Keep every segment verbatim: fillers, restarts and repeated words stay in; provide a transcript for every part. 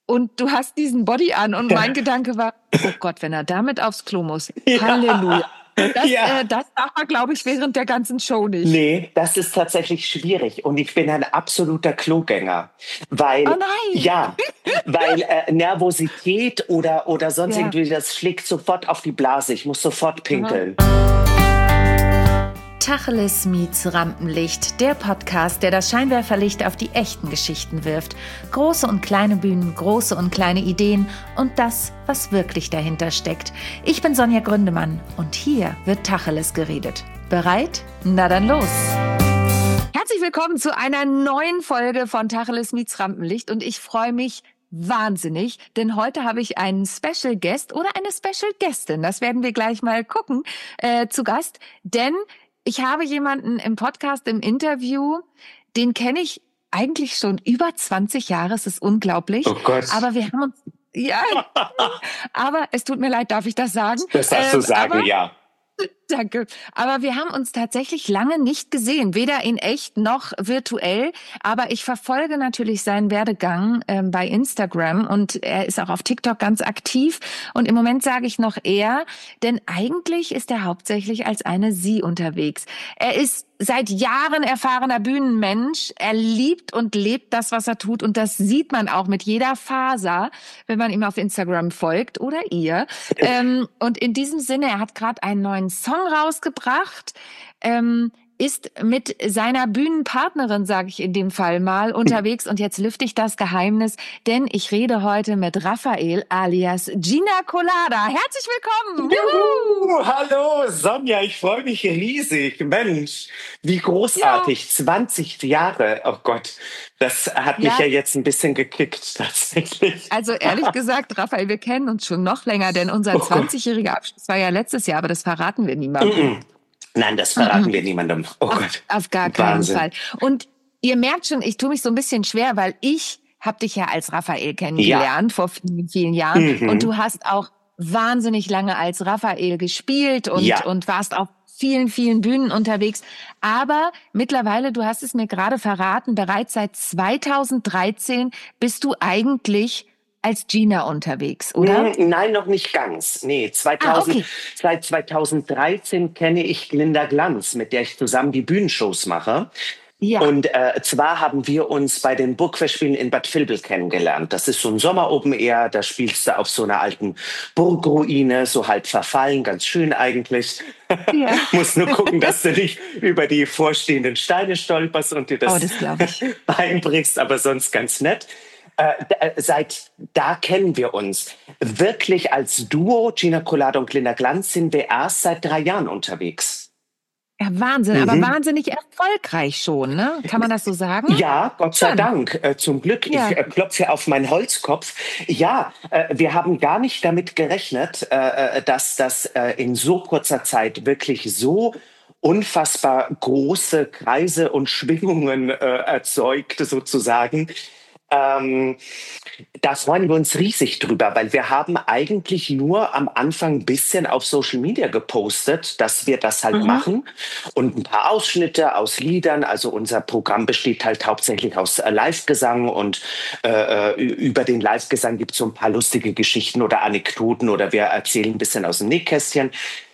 und du hast diesen Body an und mein Gedanke war, oh Gott, wenn er damit aufs Klo muss. Ja. Halleluja. Das, ja. äh, das darf man, glaube ich, während der ganzen Show nicht. Nee, das ist tatsächlich schwierig und ich bin ein absoluter Klogänger, weil, oh nein. ja, weil äh, Nervosität oder, oder sonst ja. irgendwie, das schlägt sofort auf die Blase, ich muss sofort pinkeln. Tacheles meets Rampenlicht, der Podcast, der das Scheinwerferlicht auf die echten Geschichten wirft. Große und kleine Bühnen, große und kleine Ideen und das, was wirklich dahinter steckt. Ich bin Sonja Gründemann und hier wird Tacheles geredet. Bereit? Na dann los! Herzlich willkommen zu einer neuen Folge von Tacheles meets Rampenlicht und ich freue mich wahnsinnig, denn heute habe ich einen Special Guest oder eine Special Guestin, das werden wir gleich mal gucken, äh, zu Gast, denn ich habe jemanden im Podcast, im Interview, den kenne ich eigentlich schon über zwanzig Jahre, es ist unglaublich. Oh Gott. Aber wir haben uns, ja, aber es tut mir leid, darf ich das sagen? Das darfst du ähm, sagen, aber, ja. Danke. Aber wir haben uns tatsächlich lange nicht gesehen, weder in echt noch virtuell. Aber ich verfolge natürlich seinen Werdegang ähm, bei Instagram und er ist auch auf TikTok ganz aktiv. Und im Moment sage ich noch er, denn eigentlich ist er hauptsächlich als eine Sie unterwegs. Er ist seit Jahren erfahrener Bühnenmensch. Er liebt und lebt das, was er tut. Und das sieht man auch mit jeder Faser, wenn man ihm auf Instagram folgt oder ihr. ähm, und in diesem Sinne, er hat gerade einen neuen Song rausgebracht, ähm, ist mit seiner Bühnenpartnerin, sage ich in dem Fall mal, unterwegs. Und jetzt lüfte ich das Geheimnis, denn ich rede heute mit Raphael alias Gina Colada. Herzlich willkommen! Juhu, hallo Sonja, ich freue mich riesig. Mensch, wie großartig. Ja. zwanzig Jahre, oh Gott, das hat mich ja, ja jetzt ein bisschen gekickt tatsächlich. Also ehrlich gesagt, Raphael, wir kennen uns schon noch länger, denn unser zwanzigjähriger Abschluss war ja letztes Jahr, aber das verraten wir niemandem. Mm-mm. Nein, das verraten mhm. wir niemandem. Oh auf, Gott. Auf gar keinen Wahnsinn. Fall. Und ihr merkt schon, ich tue mich so ein bisschen schwer, weil ich habe dich ja als Raphael kennengelernt ja. vor vielen, vielen Jahren. Mhm. Und du hast auch wahnsinnig lange als Raphael gespielt und, ja. und warst auf vielen, vielen Bühnen unterwegs. Aber mittlerweile, du hast es mir gerade verraten, bereits seit zweitausenddreizehn bist du eigentlich als Gina unterwegs, oder? Nein, noch nicht ganz. Nee, zweitausend, ah, okay. Seit zweitausenddreizehn kenne ich Glinda Glanz, mit der ich zusammen die Bühnenshows mache. Ja. Und äh, zwar haben wir uns bei den Burgfestspielen in Bad Vilbel kennengelernt. Das ist so ein Sommer-Open-Air, da spielst du auf so einer alten Burgruine, so halb verfallen, ganz schön eigentlich. Ja. Musst nur gucken, dass du nicht über die vorstehenden Steine stolperst und dir das, oh, das glaub ich. beibringst, aber sonst ganz nett. Äh, seit da kennen wir uns. Wirklich als Duo, Gina Colada und Glinda Glanz, sind wir erst seit drei Jahren unterwegs. Ja, Wahnsinn, mhm. aber wahnsinnig erfolgreich schon, ne? Kann man das so sagen? Ja, Gott sei Schon. Dank. Äh, zum Glück. Ja. Ich äh, klopfe auf meinen Holzkopf. Ja, äh, wir haben gar nicht damit gerechnet, äh, dass das äh, in so kurzer Zeit wirklich so unfassbar große Kreise und Schwingungen äh, erzeugt, sozusagen. Ähm, da freuen wir uns riesig drüber, weil wir haben eigentlich nur am Anfang ein bisschen auf Social Media gepostet, dass wir das halt mhm. machen und ein paar Ausschnitte aus Liedern. Also unser Programm besteht halt hauptsächlich aus äh, Live-Gesang und äh, über den Live-Gesang gibt es so ein paar lustige Geschichten oder Anekdoten oder wir erzählen ein bisschen aus dem Nähkästchen.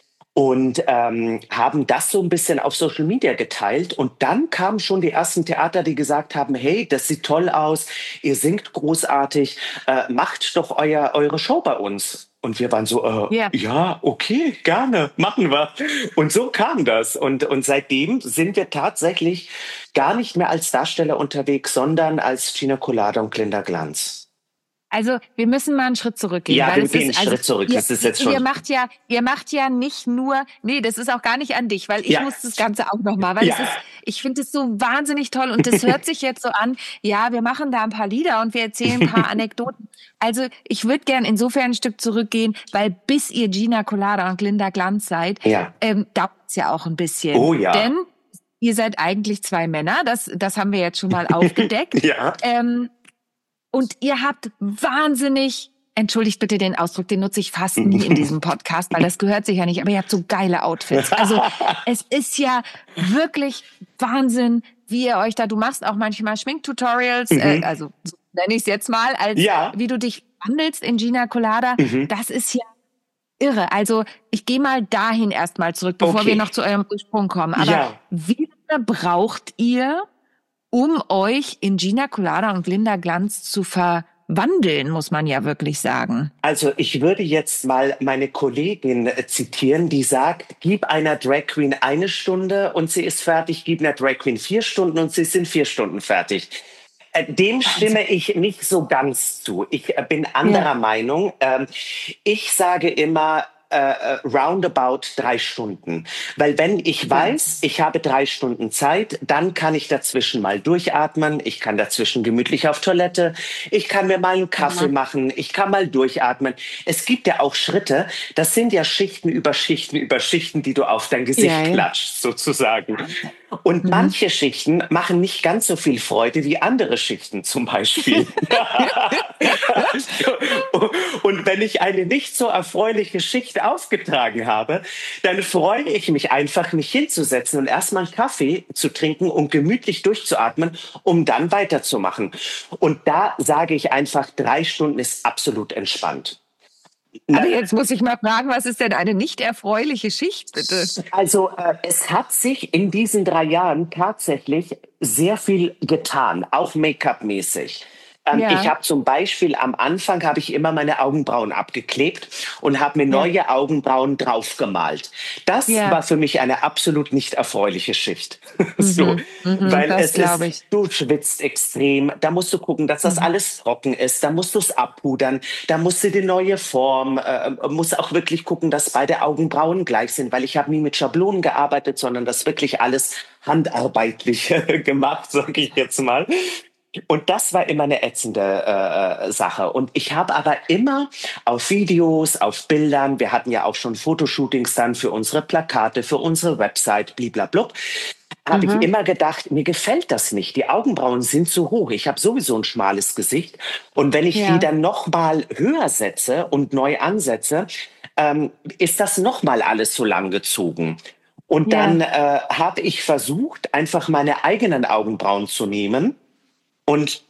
Und ähm, haben das so ein bisschen auf Social Media geteilt. Und dann kamen schon die ersten Theater, die gesagt haben, hey, das sieht toll aus, ihr singt großartig, äh, macht doch euer, eure Show bei uns. Und wir waren so, äh, yeah. ja, okay, gerne, machen wir. Und so kam das. Und, und seitdem sind wir tatsächlich gar nicht mehr als Darsteller unterwegs, sondern als Gina Colada und Glinda Glanz. Also wir müssen mal einen Schritt zurückgehen. Ja, weil wir es gehen ist, einen also, Schritt zurück. Ihr, das ist jetzt schon. Ihr macht ja, ihr macht ja nicht nur, nee, das ist auch gar nicht an dich, weil ich ja. muss das Ganze auch nochmal, weil ja. es ist, ich finde es so wahnsinnig toll und das hört sich jetzt so an, ja, wir machen da ein paar Lieder und wir erzählen ein paar Anekdoten. Also ich würde gern insofern ein Stück zurückgehen, weil bis ihr Gina Colada und Glinda Glanz seid, ja. ähm, dauert es ja auch ein bisschen. Oh ja. Denn ihr seid eigentlich zwei Männer, das, das haben wir jetzt schon mal aufgedeckt. ja. Ähm, Und ihr habt wahnsinnig, entschuldigt bitte den Ausdruck, den nutze ich fast nie in diesem Podcast, weil das gehört sich ja nicht, aber ihr habt so geile Outfits. Also es ist ja wirklich Wahnsinn, wie ihr euch da, du machst auch manchmal Schminktutorials, mhm. äh, also nenne ich es jetzt mal, als Ja. wie du dich wandelst in Gina Colada, Mhm. das ist ja irre. Also ich gehe mal dahin erstmal zurück, bevor Okay. wir noch zu eurem Ursprung kommen. Aber Ja. wie lange braucht ihr, um euch in Gina Colada und Glinda Glanz zu verwandeln, muss man ja wirklich sagen? Also ich würde jetzt mal meine Kollegin äh, zitieren, die sagt, gib einer Drag Queen eine Stunde und sie ist fertig, gib einer Drag Queen vier Stunden und sie sind vier Stunden fertig. Äh, Dem stimme ich nicht so ganz zu. Ich äh, bin anderer Ja. Meinung. Ähm, Ich sage immer, äh, äh, roundabout drei Stunden. Weil wenn ich weiß, ich habe drei Stunden Zeit, dann kann ich dazwischen mal durchatmen, ich kann dazwischen gemütlich auf Toilette, ich kann mir mal einen Kaffee Mhm. machen, ich kann mal durchatmen. Es gibt ja auch Schritte, das sind ja Schichten über Schichten über Schichten, die du auf dein Gesicht Ja, ja. klatschst, sozusagen. Und Mhm. manche Schichten machen nicht ganz so viel Freude wie andere Schichten zum Beispiel. Und wenn ich eine nicht so erfreuliche Schicht aufgetragen habe, dann freue ich mich einfach, mich hinzusetzen und erstmal einen Kaffee zu trinken und gemütlich durchzuatmen, um dann weiterzumachen. Und da sage ich einfach, drei Stunden ist absolut entspannt. Aber jetzt muss ich mal fragen, was ist denn eine nicht erfreuliche Schicht, bitte? Also äh, es hat sich in diesen drei Jahren tatsächlich sehr viel getan, auch Make-up-mäßig. Ähm, Ja. Ich habe zum Beispiel am Anfang habe ich immer meine Augenbrauen abgeklebt und habe mir Ja. neue Augenbrauen draufgemalt. Das Ja. war für mich eine absolut nicht erfreuliche Schicht. So, Mhm. Mhm, weil das es glaube ist, ich. du schwitzt extrem, da musst du gucken, dass das Mhm. alles trocken ist, da musst du es abpudern, da musst du die neue Form, äh, musst auch wirklich gucken, dass beide Augenbrauen gleich sind, weil ich habe nie mit Schablonen gearbeitet, sondern das wirklich alles handarbeitlich gemacht, sage ich jetzt mal. Und das war immer eine ätzende äh, Sache. Und ich habe aber immer auf Videos, auf Bildern, wir hatten ja auch schon Fotoshootings dann für unsere Plakate, für unsere Website, bliblablub, habe ich Mhm. immer gedacht, mir gefällt das nicht. Die Augenbrauen sind zu hoch. Ich habe sowieso ein schmales Gesicht. Und wenn ich Ja. die dann noch mal höher setze und neu ansetze, ähm, ist das noch mal alles so lang gezogen. Und Ja. dann äh, habe ich versucht, einfach meine eigenen Augenbrauen zu nehmen. Und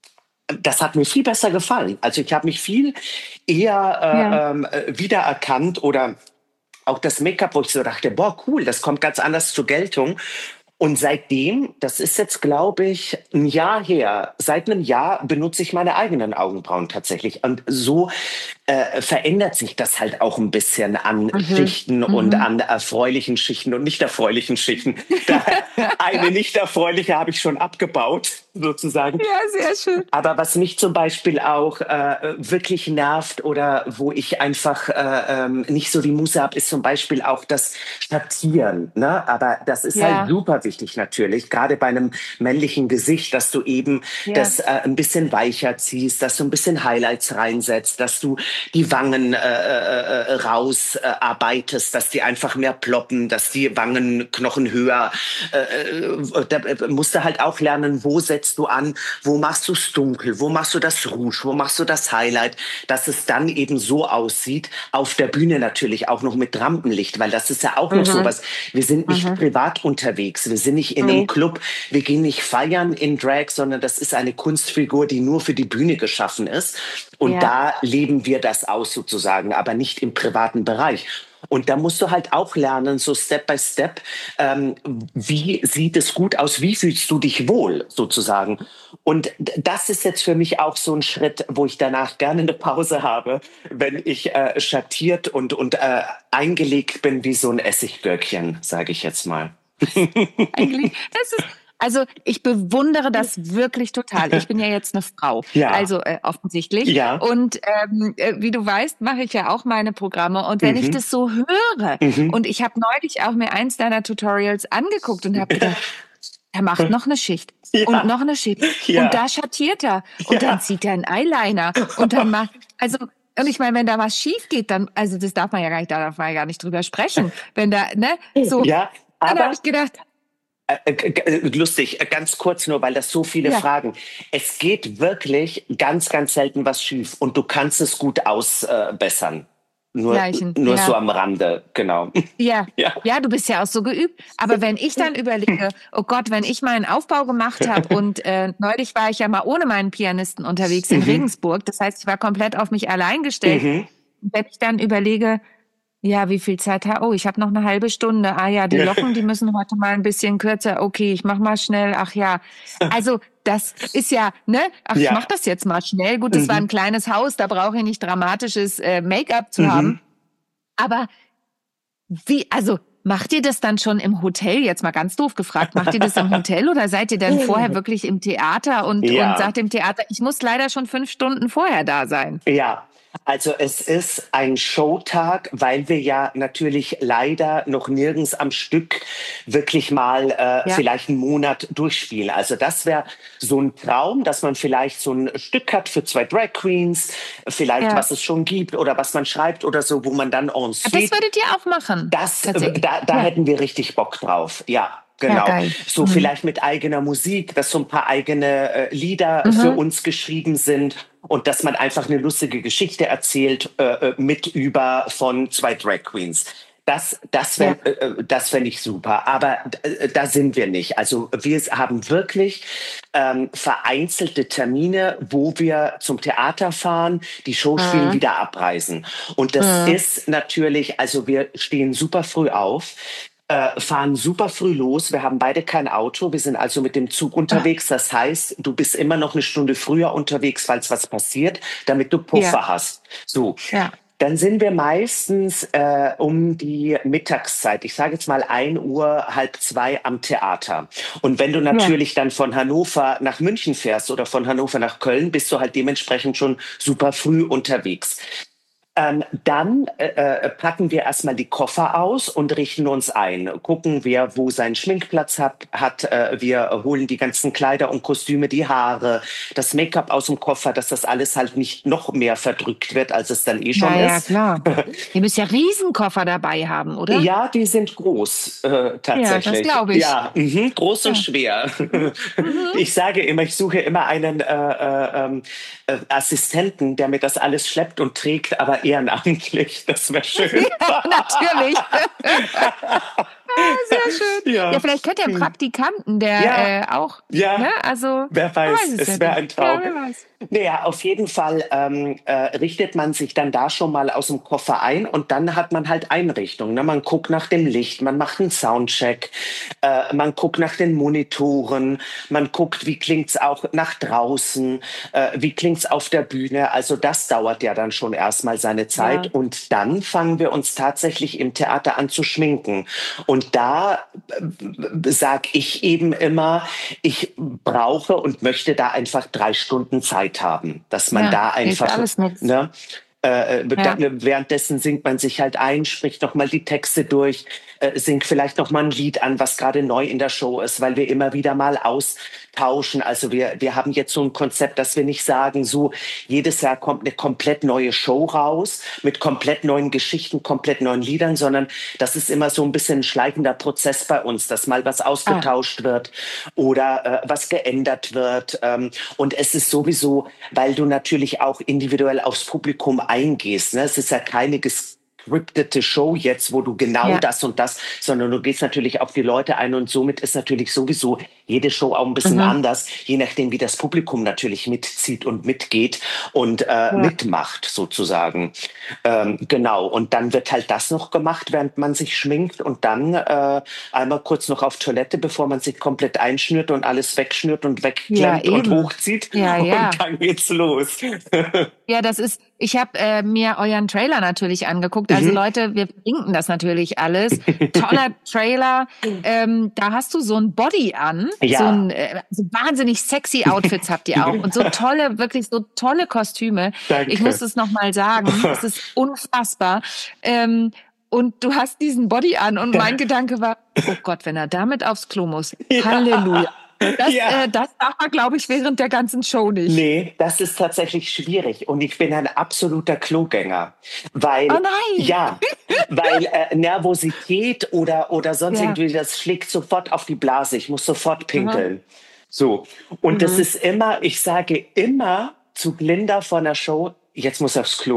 das hat mir viel besser gefallen. Also ich habe mich viel eher äh, Ja. ähm, äh, wiedererkannt oder auch das Make-up, wo ich so dachte, boah, cool, das kommt ganz anders zur Geltung. Und seitdem, das ist jetzt, glaube ich, ein Jahr her, seit einem Jahr benutze ich meine eigenen Augenbrauen tatsächlich. Und so äh, verändert sich das halt auch ein bisschen an Mhm. Schichten und Mhm. an erfreulichen Schichten und nicht erfreulichen Schichten. Da, eine nicht erfreuliche habe ich schon abgebaut, sozusagen. Ja, sehr schön. Aber was mich zum Beispiel auch äh, wirklich nervt oder wo ich einfach äh, ähm, nicht so die Muße habe, ist zum Beispiel auch das Schattieren. Ne? Aber das ist Ja. halt super wichtig natürlich, gerade bei einem männlichen Gesicht, dass du eben Ja. das äh, ein bisschen weicher ziehst, dass du ein bisschen Highlights reinsetzt, dass du die Wangen äh, äh, rausarbeitest, dass die einfach mehr ploppen, dass die Wangenknochen höher. Äh, äh, da musst du halt auch lernen, wo setzt du an, wo machst du es dunkel, wo machst du das Rouge, wo machst du das Highlight, dass es dann eben so aussieht, auf der Bühne natürlich auch noch mit Rampenlicht, weil das ist ja auch noch Mhm. sowas. Wir sind nicht Mhm. privat unterwegs, wir sind nicht in Nee. einem Club, wir gehen nicht feiern in Drag, sondern das ist eine Kunstfigur, die nur für die Bühne geschaffen ist. Und Ja. da leben wir das aus sozusagen, aber nicht im privaten Bereich. Und da musst du halt auch lernen, so Step by Step, ähm, wie sieht es gut aus, wie fühlst du dich wohl sozusagen. Und d- das ist jetzt für mich auch so ein Schritt, wo ich danach gerne eine Pause habe, wenn ich äh, schattiert und, und äh, eingelegt bin wie so ein Essiggürkchen, sage ich jetzt mal. Eigentlich, das ist, also ich bewundere das wirklich total. Ich bin ja jetzt eine Frau, Ja. also äh, offensichtlich. Ja. Und ähm, äh, wie du weißt, mache ich ja auch meine Programme. Und wenn Mhm. ich das so höre, Mhm. und ich habe neulich auch mir eins deiner Tutorials angeguckt und habe gedacht, er macht noch eine Schicht Ja. und noch eine Schicht Ja. und da schattiert er und Ja. dann zieht er einen Eyeliner und dann macht, also und ich meine, wenn da was schief geht, dann, also das darf man ja gar nicht, da darf man ja gar nicht drüber sprechen, wenn da, ne, so. Ja, Dann aber habe ich gedacht, Äh, g- g- lustig, äh, ganz kurz nur, weil das so viele Ja. Fragen. Es geht wirklich ganz, ganz selten was schief und du kannst es gut ausbessern. nur, Gleichen. nur Ja. so am Rande, genau. Ja. Ja. ja, du bist ja auch so geübt. Aber wenn ich dann überlege, oh Gott, wenn ich meinen Aufbau gemacht habe und äh, neulich war ich ja mal ohne meinen Pianisten unterwegs in Mhm. Regensburg, das heißt, ich war komplett auf mich allein gestellt. Mhm. Wenn ich dann überlege, ja, wie viel Zeit habe? Oh, ich habe noch eine halbe Stunde. Ah ja, die Locken, die müssen heute mal ein bisschen kürzer. Okay, ich mach mal schnell. Ach ja, also das ist ja, ne? Ach, Ja. ich mach das jetzt mal schnell. Gut, das Mhm. war ein kleines Haus, da brauche ich nicht dramatisches äh, Make-up zu Mhm. haben. Aber wie, also macht ihr das dann schon im Hotel? Jetzt mal ganz doof gefragt, macht ihr das im Hotel oder seid ihr dann vorher wirklich im Theater und, Ja. und sagt dem Theater, ich muss leider schon fünf Stunden vorher da sein? Ja, also es ist ein Showtag, weil wir ja natürlich leider noch nirgends am Stück wirklich mal äh, Ja. vielleicht einen Monat durchspielen. Also das wäre so ein Traum, dass man vielleicht so ein Stück hat für zwei Drag Queens, vielleicht Ja. was es schon gibt oder was man schreibt oder so, wo man dann en Das suite... würdet ihr auch machen? Das, tatsächlich. da da Ja. hätten wir richtig Bock drauf, ja. Genau. geil. So Mhm. vielleicht mit eigener Musik, dass so ein paar eigene äh, Lieder Mhm. für uns geschrieben sind und dass man einfach eine lustige Geschichte erzählt äh, äh, mit über von zwei Drag Queens. Das, das wäre, Ja. äh, das fände ich super. Aber äh, da sind wir nicht. Also wir haben wirklich ähm, vereinzelte Termine, wo wir zum Theater fahren, die Show spielen, Mhm. wieder abreisen. Und das Mhm. ist natürlich, also wir stehen super früh auf. Äh, fahren super früh los. Wir haben beide kein Auto. Wir sind also mit dem Zug unterwegs. Das heißt, du bist immer noch eine Stunde früher unterwegs, falls was passiert, damit du Puffer Ja. hast. So. Ja. Dann sind wir meistens äh, um die Mittagszeit, ich sage jetzt mal ein Uhr, halb zwei am Theater. Und wenn du natürlich dann von Hannover nach München fährst oder von Hannover nach Köln, bist du halt dementsprechend schon super früh unterwegs. Ähm, dann äh, äh, packen wir erstmal die Koffer aus und richten uns ein. Gucken, wer wo seinen Schminkplatz hat. hat äh, wir holen die ganzen Kleider und Kostüme, die Haare, das Make-up aus dem Koffer, dass das alles halt nicht noch mehr verdrückt wird, als es dann eh schon Ja, ja, ist. klar. Ihr müsst ja Riesenkoffer dabei haben, oder? Ja, die sind groß, äh, tatsächlich. Ja, das glaube ich. Ja, mhm, groß und Ja. schwer. Mhm. Ich sage immer, ich suche immer einen äh, äh, ähm, äh, Assistenten, der mir das alles schleppt und trägt, aber ehrenamtlich. Das wäre schön. Ja, natürlich. Sehr schön. Ja. Ja, vielleicht könnt ihr einen Praktikanten, der Ja. äh, auch, Ja. ne, also, Wer man weiß, es es ja wäre nicht. ein Traum. Ja, wer weiß. Naja, auf jeden Fall ähm, äh, richtet man sich dann da schon mal aus dem Koffer ein und dann hat man halt Einrichtungen. Ne? Man guckt nach dem Licht, man macht einen Soundcheck, äh, man guckt nach den Monitoren, man guckt, wie klingt's auch nach draußen, äh, wie klingt's auf der Bühne. Also das dauert ja dann schon erstmal seine Zeit Ja. und dann fangen wir uns tatsächlich im Theater an zu schminken. Und da äh, sag ich eben immer, ich brauche und möchte da einfach drei Stunden Zeit haben, dass man Ja, da hilft einfach, alles nichts. ne, äh, Ja. dann, währenddessen singt man sich halt ein, spricht nochmal die Texte durch, äh, singt vielleicht nochmal ein Lied an, was gerade neu in der Show ist, weil wir immer wieder mal austauschen. Also wir, wir haben jetzt so ein Konzept, dass wir nicht sagen, so jedes Jahr kommt eine komplett neue Show raus mit komplett neuen Geschichten, komplett neuen Liedern, sondern das ist immer so ein bisschen ein schleichender Prozess bei uns, dass mal was ausgetauscht wird oder äh, was geändert wird. Ähm, und es ist sowieso, weil du natürlich auch individuell aufs Publikum eingehst. Ne? Es ist ja keine gescriptete Show jetzt, wo du genau Ja. das und das, sondern du gehst natürlich auf die Leute ein und somit ist natürlich sowieso jede Show auch ein bisschen Mhm. anders, je nachdem, wie das Publikum natürlich mitzieht und mitgeht und äh, mitmacht sozusagen. Ähm, genau, und dann wird halt das noch gemacht, während man sich schminkt und dann äh, einmal kurz noch auf Toilette, bevor man sich komplett einschnürt und alles wegschnürt und wegklemmt Ja, und eben. hochzieht Ja, ja. und dann geht's los. Ja, das ist, ich habe äh, mir euren Trailer natürlich angeguckt. Also Mhm. Leute, wir verlinken das natürlich alles. Toller Trailer. Ähm, da hast du so ein Body an. Ja. So ein äh, so wahnsinnig sexy Outfits habt ihr auch. Und so tolle, wirklich so tolle Kostüme. Danke. Ich muss es nochmal sagen. Es ist unfassbar. Ähm, und du hast diesen Body an und mein Gedanke war, oh Gott, wenn er damit aufs Klo muss. Ja. Halleluja. Das, Ja. äh, das darf man, glaube ich, während der ganzen Show nicht. Nee, das ist tatsächlich schwierig und ich bin ein absoluter Klogänger, weil Oh nein! ja, weil äh, Nervosität oder oder sonst Ja. irgendwie, das schlägt sofort auf die Blase. Ich muss sofort pinkeln. So, und Mhm. das ist immer, ich sage immer zu Glinda von der Show, jetzt muss aufs Klo.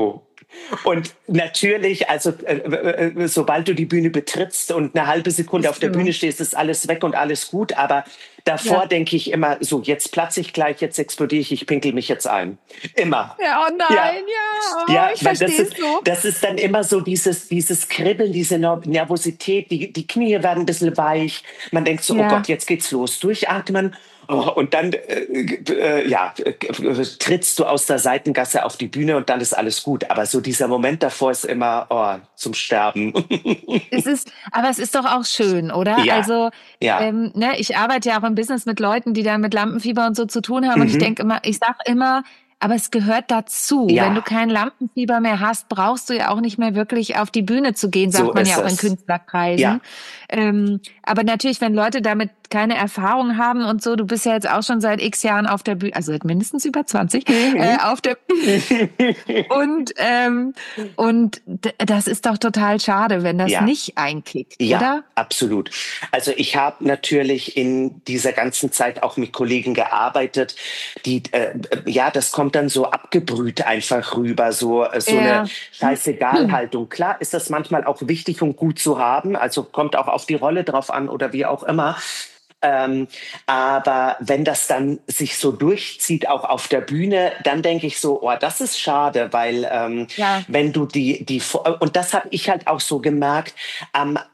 Und natürlich, also äh, äh, sobald du die Bühne betrittst und eine halbe Sekunde auf der Bühne stehst, ist alles weg und alles gut. Aber davor ja. denke ich immer, so jetzt platze ich gleich, jetzt explodiere ich, ich pinkel mich jetzt ein. Immer. Ja, oh nein, ja, ja, oh, ja ich verstehe das ist, so. Das ist dann immer so dieses, dieses Kribbeln, diese Nervosität, die, die Knie werden ein bisschen weich. Man denkt so, ja. oh Gott, jetzt geht's los. Durchatmen. Oh, und dann äh, äh, ja, äh, trittst du aus der Seitengasse auf die Bühne und dann ist alles gut. Aber so dieser Moment davor ist immer oh, zum Sterben. Es ist, aber es ist doch auch schön, oder? Ja. Also ja. Ähm, ne, ich arbeite ja auch im Business mit Leuten, die da mit Lampenfieber und so zu tun haben. Mhm. Und ich denke immer, ich sag immer, aber es gehört dazu. Ja. Wenn du kein Lampenfieber mehr hast, brauchst du ja auch nicht mehr wirklich auf die Bühne zu gehen, sagt so man ja auch es. in Künstlerkreisen. Ja. Ähm, aber natürlich, wenn Leute damit keine Erfahrung haben und so, du bist ja jetzt auch schon seit x Jahren auf der Bühne, also seit mindestens über zwanzig, mhm. äh, auf der Bühne. und, ähm, und d- das ist doch total schade, wenn das ja. nicht einkickt, ja, oder? Absolut. Also ich habe natürlich in dieser ganzen Zeit auch mit Kollegen gearbeitet, die, äh, ja, das kommt dann so abgebrüht einfach rüber, so, so ja. eine Scheißegal-Haltung. Klar ist das manchmal auch wichtig und gut zu haben, also kommt auch auf die Rolle drauf an oder wie auch immer. Ähm, aber wenn das dann sich so durchzieht, auch auf der Bühne, dann denke ich so, oh, das ist schade, weil ähm, ja. wenn du die, die, und das habe ich halt auch so gemerkt, am ähm,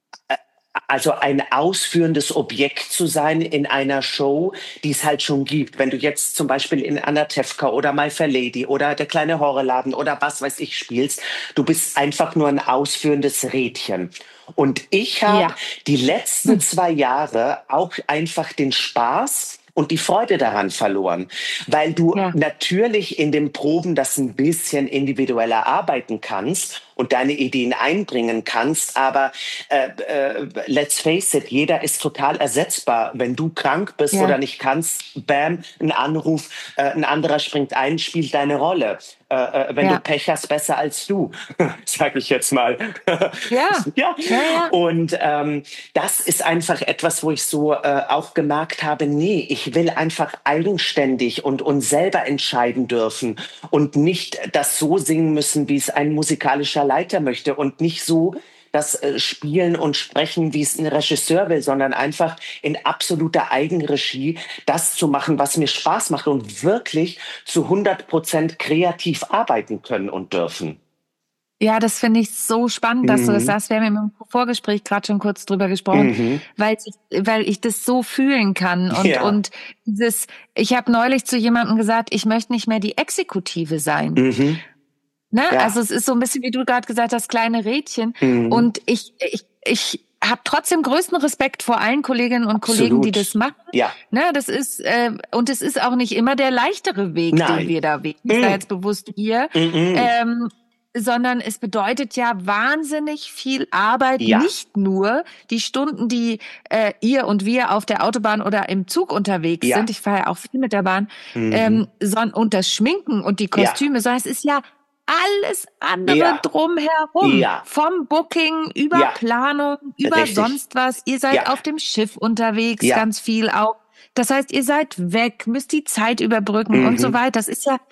also ein ausführendes Objekt zu sein in einer Show, die es halt schon gibt. Wenn du jetzt zum Beispiel in Anatevka oder My Fair Lady oder Der kleine Horrorladen oder was weiß ich spielst, du bist einfach nur ein ausführendes Rädchen. Und ich habe ja. die letzten zwei Jahre auch einfach den Spaß und die Freude daran verloren, weil du ja. natürlich in den Proben das ein bisschen individueller arbeiten kannst und deine Ideen einbringen kannst, aber äh, äh, let's face it, jeder ist total ersetzbar. Wenn du krank bist ja. oder nicht kannst, bam, ein Anruf, äh, ein anderer springt ein, spielt deine Rolle. Äh, äh, wenn ja. du Pech hast, besser als du, sag ich jetzt mal. Ja. ja. ja, ja. Und ähm, das ist einfach etwas, wo ich so äh, auch gemerkt habe, nee, ich will einfach eigenständig und, und selber entscheiden dürfen und nicht das so singen müssen, wie es ein musikalischer Leiter möchte und nicht so das äh, Spielen und Sprechen, wie es ein Regisseur will, sondern einfach in absoluter Eigenregie das zu machen, was mir Spaß macht und wirklich zu hundert Prozent kreativ arbeiten können und dürfen. Ja, das finde ich so spannend, dass mhm. du das sagst. Wir haben im Vorgespräch gerade schon kurz drüber gesprochen, mhm. weil ich, weil ich das so fühlen kann. Und, ja. und dieses, ich habe neulich zu jemandem gesagt, ich möchte nicht mehr die Exekutive sein. Mhm. Ne? Ja. Also es ist so ein bisschen, wie du gerade gesagt hast, kleine Rädchen. Mhm. Und ich, ich, ich habe trotzdem größten Respekt vor allen Kolleginnen und Absolut. Kollegen, die das machen. Ja. Ne, das ist äh, und es ist auch nicht immer der leichtere Weg, Nein. den wir da wählen. Mhm. Ich sage jetzt bewusst wir. Mhm. Ähm, sondern es bedeutet ja wahnsinnig viel Arbeit, ja. nicht nur die Stunden, die äh, ihr und wir auf der Autobahn oder im Zug unterwegs ja. sind. Ich fahre ja auch viel mit der Bahn. Mhm. Ähm, sondern und das Schminken und die Kostüme, ja. sondern es ist ja alles andere ja. drumherum. Ja. Vom Booking über ja. Planung, über Richtig. Sonst was. Ihr seid ja. auf dem Schiff unterwegs, ja. ganz viel auch. Das heißt, ihr seid weg, müsst die Zeit überbrücken mhm. und so weiter. Das ist ja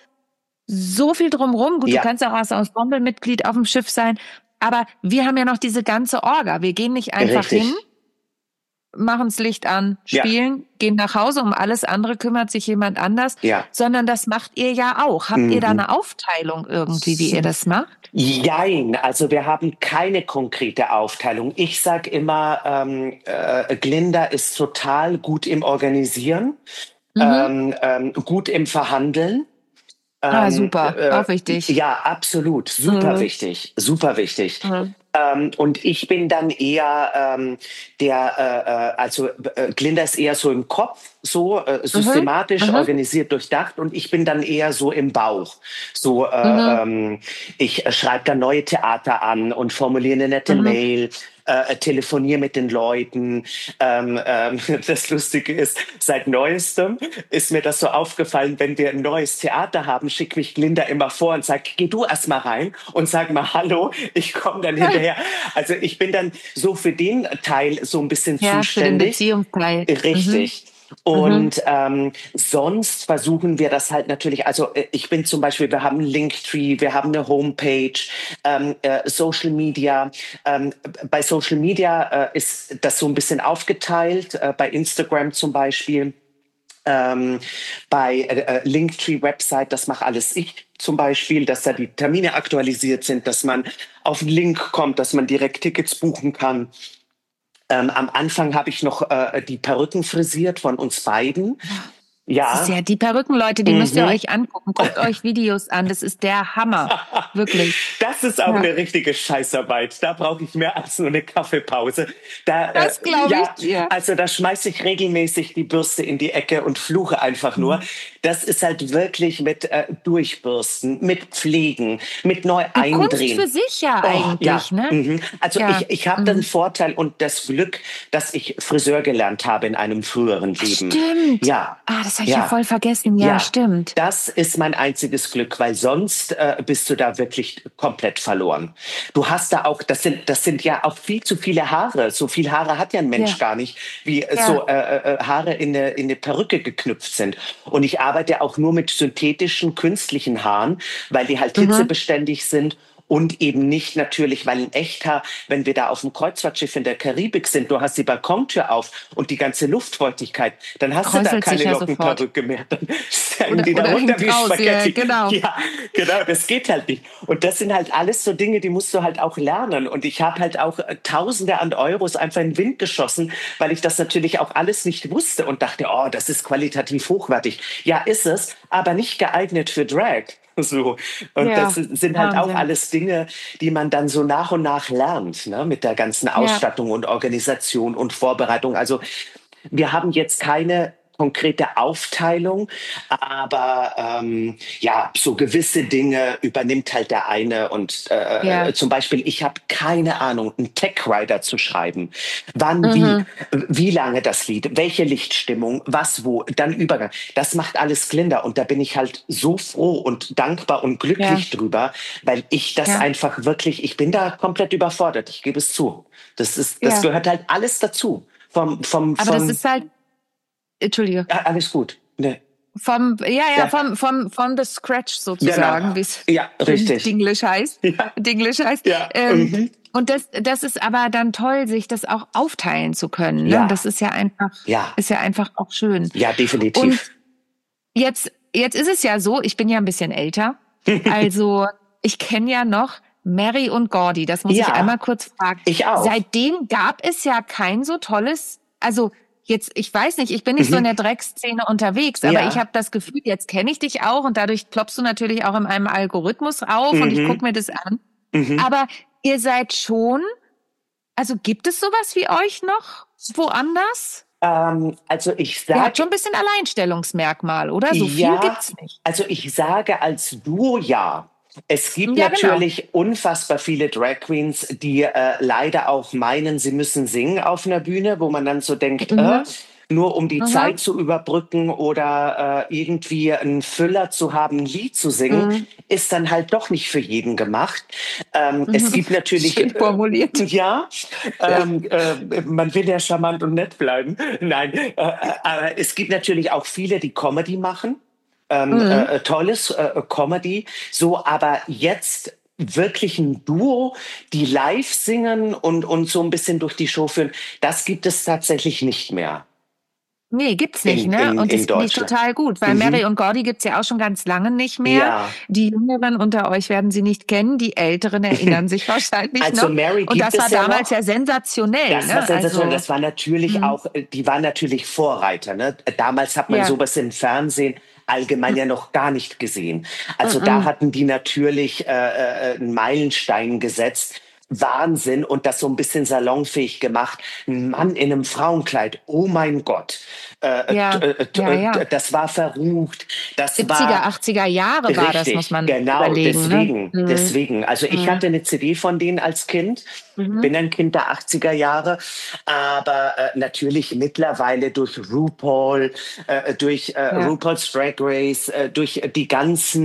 so viel drumherum. Gut, ja. du kannst auch als Ensemble-Mitglied auf dem Schiff sein. Aber wir haben ja noch diese ganze Orga. Wir gehen nicht einfach Richtig. hin, machen das Licht an, spielen, ja. gehen nach Hause, um alles andere kümmert sich jemand anders, ja. sondern das macht ihr ja auch. Habt mhm. ihr da eine Aufteilung irgendwie, wie ihr das macht? Jein, also wir haben keine konkrete Aufteilung. Ich sag immer, ähm, äh, Glinda ist total gut im Organisieren, mhm. ähm, ähm, gut im Verhandeln. Ah, super, äh, auch wichtig. Ja, absolut, super mhm. wichtig, super wichtig. Mhm. Ähm, und ich bin dann eher ähm, der, äh, also äh, Glinda ist eher so im Kopf, so äh, systematisch, mhm. organisiert, durchdacht und ich bin dann eher so im Bauch. So, äh, mhm. ähm, ich äh, schreibe dann neue Theater an und formuliere eine nette mhm. Mail. Äh, telefoniere mit den Leuten. Ähm, ähm, das Lustige ist, seit Neuestem ist mir das so aufgefallen, wenn wir ein neues Theater haben, schickt mich Glinda immer vor und sagt, geh du erst mal rein und sag mal Hallo, ich komme dann hinterher. Also ich bin dann so für den Teil so ein bisschen ja, zuständig. Für den Beziehungsteil. Richtig. Mhm. Und mhm. ähm, sonst versuchen wir das halt natürlich, also ich bin zum Beispiel, wir haben einen Linktree, wir haben eine Homepage, ähm, äh, Social Media. Ähm, bei Social Media äh, ist das so ein bisschen aufgeteilt, äh, bei Instagram zum Beispiel. Ähm, bei äh, Linktree-Website, das mache alles ich zum Beispiel, dass da die Termine aktualisiert sind, dass man auf einen Link kommt, dass man direkt Tickets buchen kann. Ähm, am Anfang habe ich noch äh, die Perücken frisiert von uns beiden. Ja. Das ist ja die Perücken, Leute, die mhm. müsst ihr euch angucken. Guckt euch Videos an, das ist der Hammer. Wirklich. Das ist auch ja. eine richtige Scheißarbeit. Da brauche ich mehr als nur eine Kaffeepause. Da, das glaube äh, ja, ich dir. Also da schmeiße ich regelmäßig die Bürste in die Ecke und fluche einfach mhm. nur. Das ist halt wirklich mit äh, Durchbürsten, mit Pflegen, mit neu die eindrehen. Kunst für sich ja oh, eigentlich, ja. ne? Mhm. Also ja. ich, ich habe mhm. den Vorteil und das Glück, dass ich Friseur gelernt habe in einem früheren Leben. Stimmt. Ja. Ah, das habe ich ja. ja voll vergessen. Ja, ja, stimmt. Das ist mein einziges Glück, weil sonst äh, bist du da wirklich komplett verloren. Du hast da auch, das sind, das sind ja auch viel zu viele Haare. So viel Haare hat ja ein Mensch ja. gar nicht, wie ja. so äh, äh, Haare in eine, in eine Perücke geknüpft sind. Und ich arbeite auch nur mit synthetischen, künstlichen Haaren, weil die halt hitzebeständig mhm. sind. Und eben nicht natürlich, weil ein Echthaar, wenn wir da auf dem Kreuzfahrtschiff in der Karibik sind, du hast die Balkontür auf und die ganze Luftfeuchtigkeit, dann hast Kräuselt du da keine Lockenperücke mehr. Dann steigen die da runter wie Spaghetti. Ja, genau. Ja, genau, das geht halt nicht. Und das sind halt alles so Dinge, die musst du halt auch lernen. Und ich habe halt auch Tausende an Euros einfach in den Wind geschossen, weil ich das natürlich auch alles nicht wusste und dachte, oh, das ist qualitativ hochwertig. Ja, ist es, aber nicht geeignet für Drag. So. Und ja, das sind halt Wahnsinn. Auch alles Dinge, die man dann so nach und nach lernt, ne? Mit der ganzen Ausstattung ja. und Organisation und Vorbereitung. Also wir haben jetzt keine konkrete Aufteilung, aber ähm, ja, so gewisse Dinge übernimmt halt der eine und äh, ja. zum Beispiel, ich habe keine Ahnung, einen Tech-Rider zu schreiben. Wann, mhm. wie, wie lange das Lied, welche Lichtstimmung, was, wo, dann Übergang. Das macht alles Glinda und da bin ich halt so froh und dankbar und glücklich ja. drüber, weil ich das ja. einfach wirklich, ich bin da komplett überfordert, ich gebe es zu. Das ist, das ja. gehört halt alles dazu. Vom, vom, aber vom, das ist halt Entschuldige. Ja, alles gut. Nee. Vom, ja, ja, ja, vom, vom, von the scratch sozusagen, genau. wie es ja, richtig. Dinglish heißt. Ja. Dinglish heißt. Ja. Ähm, mhm. Und das, das ist aber dann toll, sich das auch aufteilen zu können. Ne? Ja. Das ist ja einfach, ja. ist ja einfach auch schön. Ja, definitiv. Und jetzt, jetzt ist es ja so, ich bin ja ein bisschen älter. Also, ich kenne ja noch Mary und Gordy. Das muss ja. ich einmal kurz fragen. Ich auch. Seitdem gab es ja kein so tolles, also, jetzt, ich weiß nicht, ich bin nicht mhm. so in der Drecksszene unterwegs, aber ja. ich habe das Gefühl, jetzt kenne ich dich auch und dadurch ploppst du natürlich auch in einem Algorithmus auf mhm. und ich gucke mir das an. Mhm. Aber ihr seid schon, also gibt es sowas wie euch noch woanders? Ähm, also ich sage... Ihr habt schon ein bisschen Alleinstellungsmerkmal, oder? So ja, viel gibt's nicht. Also ich sage als Duo ja. Es gibt ja, natürlich genau. unfassbar viele Drag Queens, die äh, leider auch meinen, sie müssen singen auf einer Bühne, wo man dann so denkt, mhm. äh, nur um die mhm. Zeit zu überbrücken oder äh, irgendwie einen Füller zu haben, ein Lied zu singen, mhm. ist dann halt doch nicht für jeden gemacht. Ähm, mhm. Es gibt natürlich... Schön formuliert. Äh, ja, ähm, äh, man will ja charmant und nett bleiben. Nein, äh, aber es gibt natürlich auch viele, die Comedy machen. Ähm, mhm. äh, tolles äh, Comedy, so, aber jetzt wirklich ein Duo, die live singen und, und so ein bisschen durch die Show führen, das gibt es tatsächlich nicht mehr. Nee, gibt's nicht, in, ne? In, und das finde ich Deutschland. total gut, weil mhm. Mary und Gordy gibt's ja auch schon ganz lange nicht mehr. Ja. Die Jüngeren unter euch werden sie nicht kennen, die Älteren erinnern sich wahrscheinlich also noch. Mary und das war ja damals noch. ja sensationell. Das ne? war sensationell. Also, das war natürlich mhm. auch, die waren natürlich Vorreiter. Ne? Damals hat man ja. sowas im Fernsehen allgemein ja noch gar nicht gesehen. Also mhm. da hatten die natürlich äh, äh, einen Meilenstein gesetzt. Wahnsinn und das so ein bisschen salonfähig gemacht. Ein Mann in einem Frauenkleid, oh mein Gott. Äh, ja. äh, ja, ja. Das war verrucht. Das siebziger, war achtziger Jahre richtig, war das, muss man genau, überlegen. Deswegen, ne? deswegen. Also ich mhm. hatte eine C D von denen als Kind. Mhm. Bin ein Kind der achtziger Jahre. Aber äh, natürlich mittlerweile durch RuPaul, äh, durch äh, ja. RuPaul's Drag Race, äh, durch die ganzen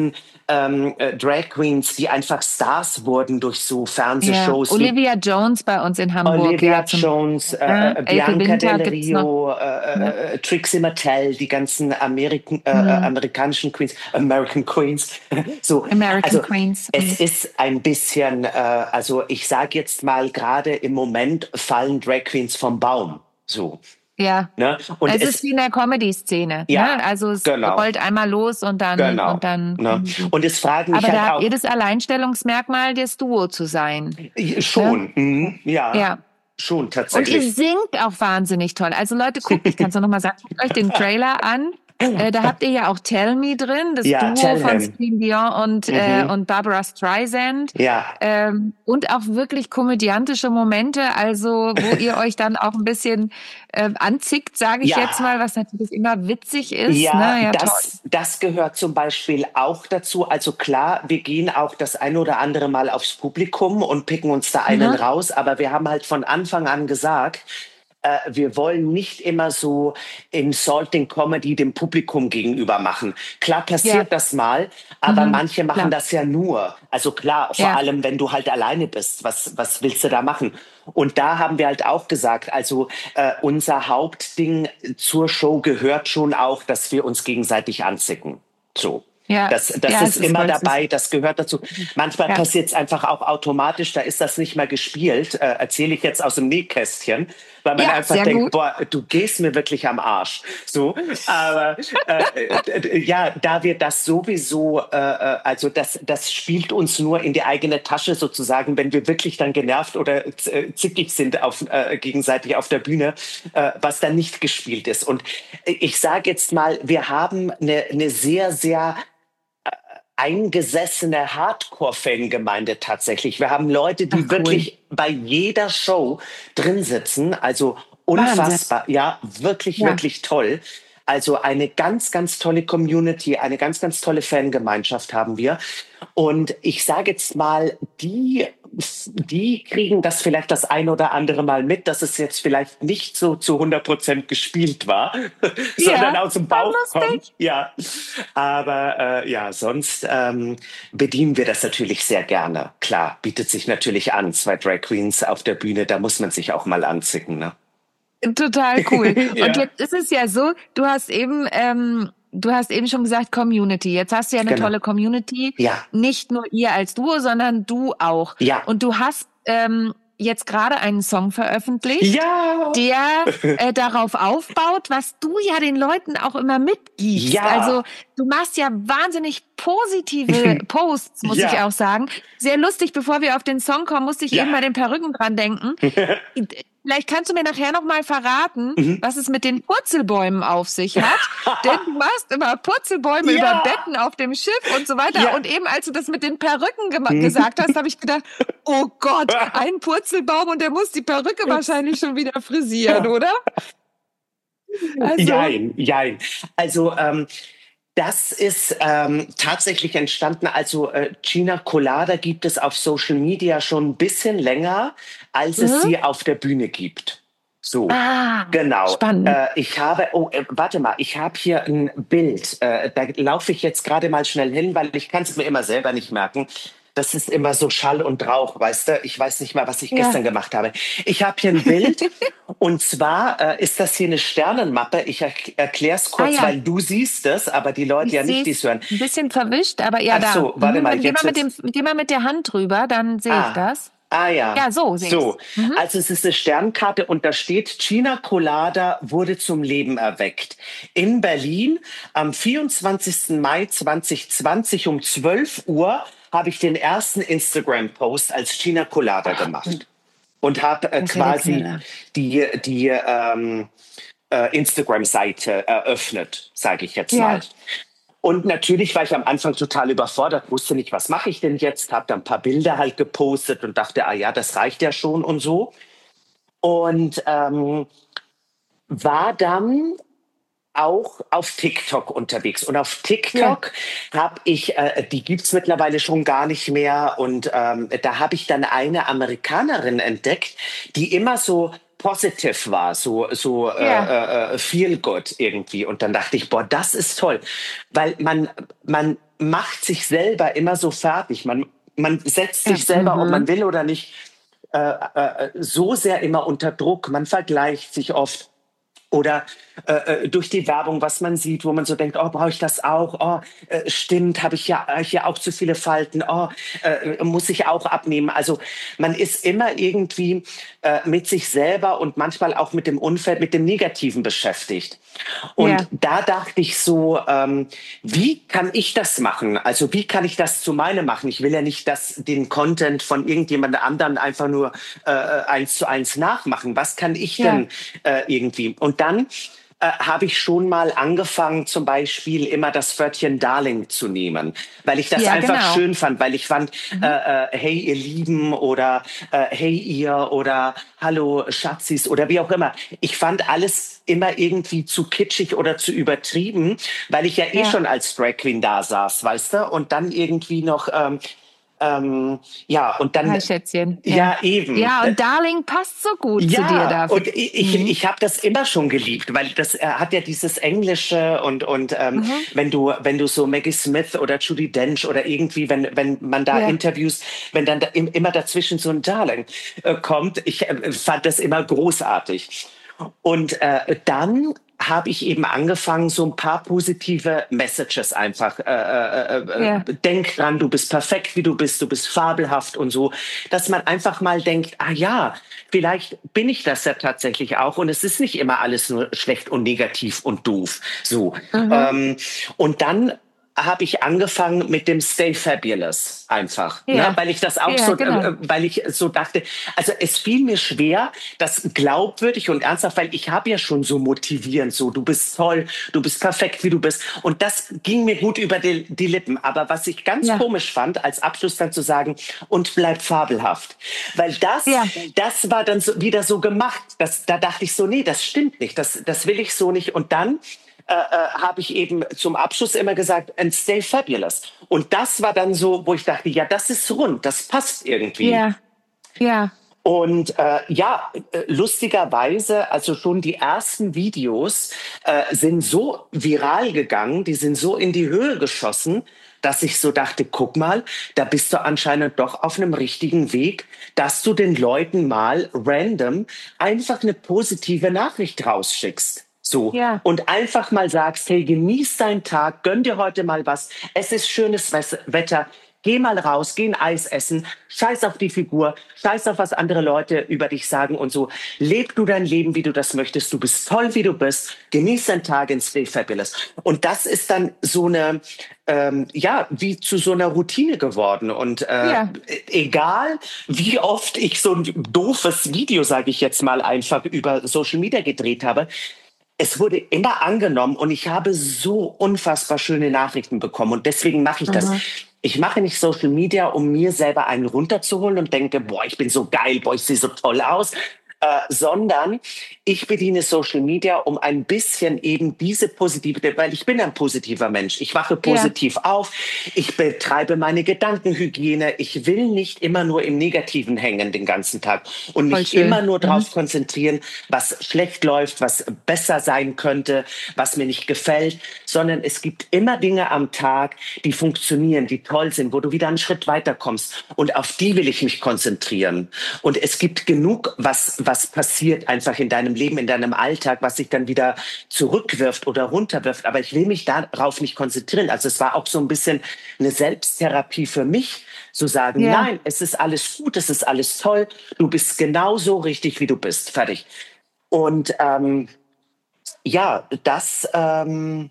ähm, äh, Drag Queens, die einfach Stars wurden durch so Fernsehshows. Ja. Olivia Jones bei uns in Hamburg. Olivia ja, Jones, äh, äh, Bianca Del Rio, äh, ja. äh, Trixie Mattel, die ganzen Amerikan, äh, mhm. amerikanischen Queens, American Queens. so, American also, Queens. Es ist ein bisschen, äh, also ich sage jetzt mal, gerade im Moment fallen Drag Queens vom Baum. So. Ja, ne? Und es, es ist wie in der Comedy-Szene. Ja, ne? Also es genau. rollt einmal los und dann... Genau. Und, dann ne? und es fragen mich Aber halt da habt auch, ihr das Alleinstellungsmerkmal, das Duo zu sein. Schon, ne? mhm. ja. Ja. Schon, tatsächlich. Und ihr singt auch wahnsinnig toll. Also Leute, guckt, ich kann es noch mal sagen, guckt euch den Trailer an. Äh, da habt ihr ja auch Tell Me drin, das ja, Duo von Celine Dion und, mhm. äh, und Barbara Streisand. Ja. Ähm, und auch wirklich komödiantische Momente, also wo ihr euch dann auch ein bisschen äh, anzickt, sage ich ja. jetzt mal, was natürlich immer witzig ist. Ja, ne? ja das, das gehört zum Beispiel auch dazu. Also klar, wir gehen auch das ein oder andere Mal aufs Publikum und picken uns da einen mhm. raus, aber wir haben halt von Anfang an gesagt, äh, wir wollen nicht immer so Insulting Comedy dem Publikum gegenüber machen. Klar passiert ja. das mal, aber mhm, manche machen klar. das ja nur. Also klar, vor ja. allem, wenn du halt alleine bist. Was, was willst du da machen? Und da haben wir halt auch gesagt, also äh, unser Hauptding zur Show gehört schon auch, dass wir uns gegenseitig anzicken. So. Ja, das das ja, ist, ist immer dabei, ist. das gehört dazu. Manchmal ja. passiert es einfach auch automatisch, da ist das nicht mehr gespielt, äh, erzähle ich jetzt aus dem Nähkästchen, weil man ja, einfach denkt, gut. boah, du gehst mir wirklich am Arsch. So, aber äh, ja, da wir das sowieso, äh, also das, das spielt uns nur in die eigene Tasche sozusagen, wenn wir wirklich dann genervt oder zickig sind auf, äh, gegenseitig auf der Bühne, äh, was dann nicht gespielt ist. Und ich sage jetzt mal, wir haben eine, eine sehr, sehr eingesessene Hardcore-Fangemeinde tatsächlich. Wir haben Leute, die Ach, cool. wirklich bei jeder Show drin sitzen. Also unfassbar. Wahnsinn. Ja, wirklich, ja. wirklich toll. Also eine ganz, ganz tolle Community, eine ganz, ganz tolle Fangemeinschaft haben wir. Und ich sage jetzt mal, die, die kriegen das vielleicht das ein oder andere Mal mit, dass es jetzt vielleicht nicht so zu hundert Prozent gespielt war, ja, sondern aus dem Bauch kommt. Ja, aber äh, ja, sonst ähm, bedienen wir das natürlich sehr gerne. Klar, bietet sich natürlich an, zwei Drag Queens auf der Bühne, da muss man sich auch mal anzicken, ne? Total cool. ja. Und jetzt ist es ja so, du hast eben, ähm, du hast eben schon gesagt Community. Jetzt hast du ja eine genau. tolle Community. Ja. Nicht nur ihr als Duo, sondern du auch. Ja. Und du hast ähm, jetzt gerade einen Song veröffentlicht, ja. der äh, darauf aufbaut, was du ja den Leuten auch immer mitgibst. Ja. Also du machst ja wahnsinnig positive Posts, muss ja. ich auch sagen. Sehr lustig, bevor wir auf den Song kommen, musste ich ja. eben bei den Perücken dran denken. Vielleicht kannst du mir nachher noch mal verraten, mhm. was es mit den Purzelbäumen auf sich hat. Denn du machst immer Purzelbäume ja. über Betten auf dem Schiff und so weiter. Ja. Und eben als du das mit den Perücken ge- mhm. gesagt hast, habe ich gedacht, oh Gott, ein Purzelbaum und der muss die Perücke wahrscheinlich schon wieder frisieren, oder? Also. Jein, jein. Also, ähm, das ist ähm, tatsächlich entstanden, also äh, Gina Colada gibt es auf Social Media schon ein bisschen länger, als mhm. es sie auf der Bühne gibt. So, ah, genau. Spannend. Äh, ich habe, oh, äh, warte mal, ich habe hier ein Bild, äh, da laufe ich jetzt gerade mal schnell hin, weil ich kann es mir immer selber nicht merken. Das ist immer so Schall und Rauch, weißt du? Ich weiß nicht mal, was ich ja. gestern gemacht habe. Ich habe hier ein Bild und zwar äh, ist das hier eine Sternenmappe. Ich er- erkläre es kurz, ah, ja. weil du siehst es, aber die Leute ich ja nicht, die es hören. Ein bisschen verwischt, aber ja, Ach so, da. warte mal. Geh mal mit, dem, geh mal mit der Hand drüber, dann sehe ah. ich das. Ah ja. Ja, so sehe so. Mhm. Also es ist eine Sternkarte und da steht, Gina Colada wurde zum Leben erweckt. In Berlin am vierundzwanzigsten Mai zweitausendzwanzig um zwölf Uhr habe ich den ersten Instagram-Post als Gina Colada gemacht und habe äh, quasi die, die ähm, äh, Instagram-Seite eröffnet, sage ich jetzt ja. mal. Und natürlich war ich am Anfang total überfordert, wusste nicht, was mache ich denn jetzt, habe dann ein paar Bilder halt gepostet und dachte, ah ja, das reicht ja schon und so. Und ähm, war dann auch auf TikTok unterwegs. Und auf TikTok ja. habe ich, äh, die gibt's mittlerweile schon gar nicht mehr. Und ähm, da habe ich dann eine Amerikanerin entdeckt, die immer so positive war, so, so Ja. äh, äh, feel good irgendwie. Und dann dachte ich, boah, das ist toll. Weil man, man macht sich selber immer so fertig. Man, man setzt Ja. sich selber, ob Mhm. man will oder nicht, äh, äh, so sehr immer unter Druck. Man vergleicht sich oft. Oder äh, durch die Werbung, was man sieht, wo man so denkt, oh, brauche ich das auch? Oh, äh, stimmt, habe ich ja hier auch zu viele Falten? Oh, äh, muss ich auch abnehmen? Also man ist immer irgendwie äh, mit sich selber und manchmal auch mit dem Umfeld, mit dem Negativen beschäftigt. Und Ja. da dachte ich so, ähm, wie kann ich das machen? Also wie kann ich das zu meinem machen? Ich will ja nicht dass den Content von irgendjemand anderen einfach nur äh, eins zu eins nachmachen. Was kann ich Ja. denn äh, irgendwie? Und dann äh, habe ich schon mal angefangen, zum Beispiel immer das Wörtchen Darling zu nehmen, weil ich das Ja, einfach genau. schön fand, weil ich fand, Mhm. äh, äh, hey ihr Lieben oder äh, hey ihr oder hallo Schatzis oder wie auch immer. Ich fand alles immer irgendwie zu kitschig oder zu übertrieben, weil ich ja eh Ja. schon als Drag Queen da saß, weißt du? Und dann irgendwie noch, ähm, ähm, ja, und dann, Hi, Schätzchen. ja, eben. Ja, und Darling passt so gut zu dir Ja, da. und ich, ich, Mhm. ich habe das immer schon geliebt, weil das äh, hat ja dieses Englische und und ähm, Mhm. wenn du wenn du so Maggie Smith oder Judi Dench oder irgendwie wenn wenn man da Ja. Interviews, wenn dann da im, immer dazwischen so ein Darling äh, kommt, ich äh, fand das immer großartig. Und äh, dann habe ich eben angefangen, so ein paar positive Messages einfach. Äh, äh, äh, Ja. Denk dran, du bist perfekt, wie du bist, du bist fabelhaft und so, dass man einfach mal denkt, ah ja, vielleicht bin ich das ja tatsächlich auch und es ist nicht immer alles nur schlecht und negativ und doof. So. Mhm. Ähm, und dann habe ich angefangen mit dem Stay Fabulous einfach, Ja. ne? Weil ich das auch Ja, so, genau. äh, weil ich so dachte, also es fiel mir schwer, das glaubwürdig und ernsthaft, weil ich habe ja schon so motivierend, so du bist toll, du bist perfekt, wie du bist und das ging mir gut über die, die Lippen, aber was ich ganz Ja. komisch fand, als Abschluss dann zu sagen, und bleib fabelhaft, weil das, Ja. das war dann so, wieder so gemacht, das, da dachte ich so, nee, das stimmt nicht, das, das will ich so nicht und dann Äh, äh, habe ich eben zum Abschluss immer gesagt, and stay fabulous. Und das war dann so, wo ich dachte, ja, das ist rund, das passt irgendwie. Ja. Ja. Und äh, ja, äh, lustigerweise, also schon die ersten Videos äh, sind so viral gegangen, die sind so in die Höhe geschossen, dass ich so dachte, guck mal, da bist du anscheinend doch auf einem richtigen Weg, dass du den Leuten mal random einfach eine positive Nachricht rausschickst. So. Ja. Und einfach mal sagst, hey, genieß deinen Tag, gönn dir heute mal was. Es ist schönes Wetter. Geh mal raus, geh ein Eis essen, scheiß auf die Figur, scheiß auf, was andere Leute über dich sagen und so. Leb du dein Leben, wie du das möchtest. Du bist toll, wie du bist. Genieß deinen Tag and stay fabulous. Und das ist dann so eine, ähm, ja, wie zu so einer Routine geworden. Und äh, Ja. egal, wie oft ich so ein doofes Video, sage ich jetzt mal, einfach über Social Media gedreht habe, es wurde immer angenommen und ich habe so unfassbar schöne Nachrichten bekommen und deswegen mache ich das. Mhm. Ich mache nicht Social Media, um mir selber einen runterzuholen und denke, boah, ich bin so geil, boah, ich sehe so toll aus, äh, sondern ich bediene Social Media, um ein bisschen eben diese positive, weil ich bin ein positiver Mensch. Ich wache positiv Ja. auf, ich betreibe meine Gedankenhygiene. Ich will nicht immer nur im Negativen hängen den ganzen Tag und Voll mich schön. immer nur darauf Mhm. konzentrieren, was schlecht läuft, was besser sein könnte, was mir nicht gefällt, sondern es gibt immer Dinge am Tag, die funktionieren, die toll sind, wo du wieder einen Schritt weiterkommst und auf die will ich mich konzentrieren. Und es gibt genug, was, was passiert einfach in deinem Leben, in deinem Alltag, was sich dann wieder zurückwirft oder runterwirft, aber ich will mich darauf nicht konzentrieren. Also es war auch so ein bisschen eine Selbsttherapie für mich, zu sagen, Ja. nein, es ist alles gut, es ist alles toll, du bist genauso richtig, wie du bist, fertig. Und ähm, ja, das ähm,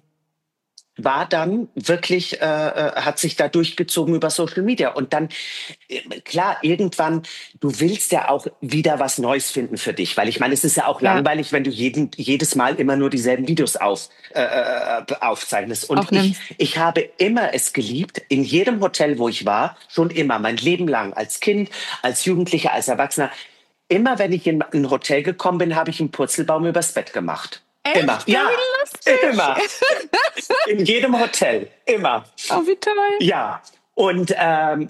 war dann wirklich, äh, äh, hat sich da durchgezogen über Social Media. Und dann, äh, klar, irgendwann, du willst ja auch wieder was Neues finden für dich. Weil ich meine, es ist ja auch Ja. langweilig, wenn du jeden, jedes Mal immer nur dieselben Videos auf, äh, äh, aufzeichnest. Und ich, Aufnimmst. ich habe immer es geliebt, in jedem Hotel, wo ich war, schon immer, mein Leben lang, als Kind, als Jugendlicher, als Erwachsener, immer wenn ich in ein Hotel gekommen bin, habe ich einen Purzelbaum übers Bett gemacht. Echt? Immer. Ja, Wie lustig. immer. In jedem Hotel. Immer. Oh, wie toll. Ja. Und ähm,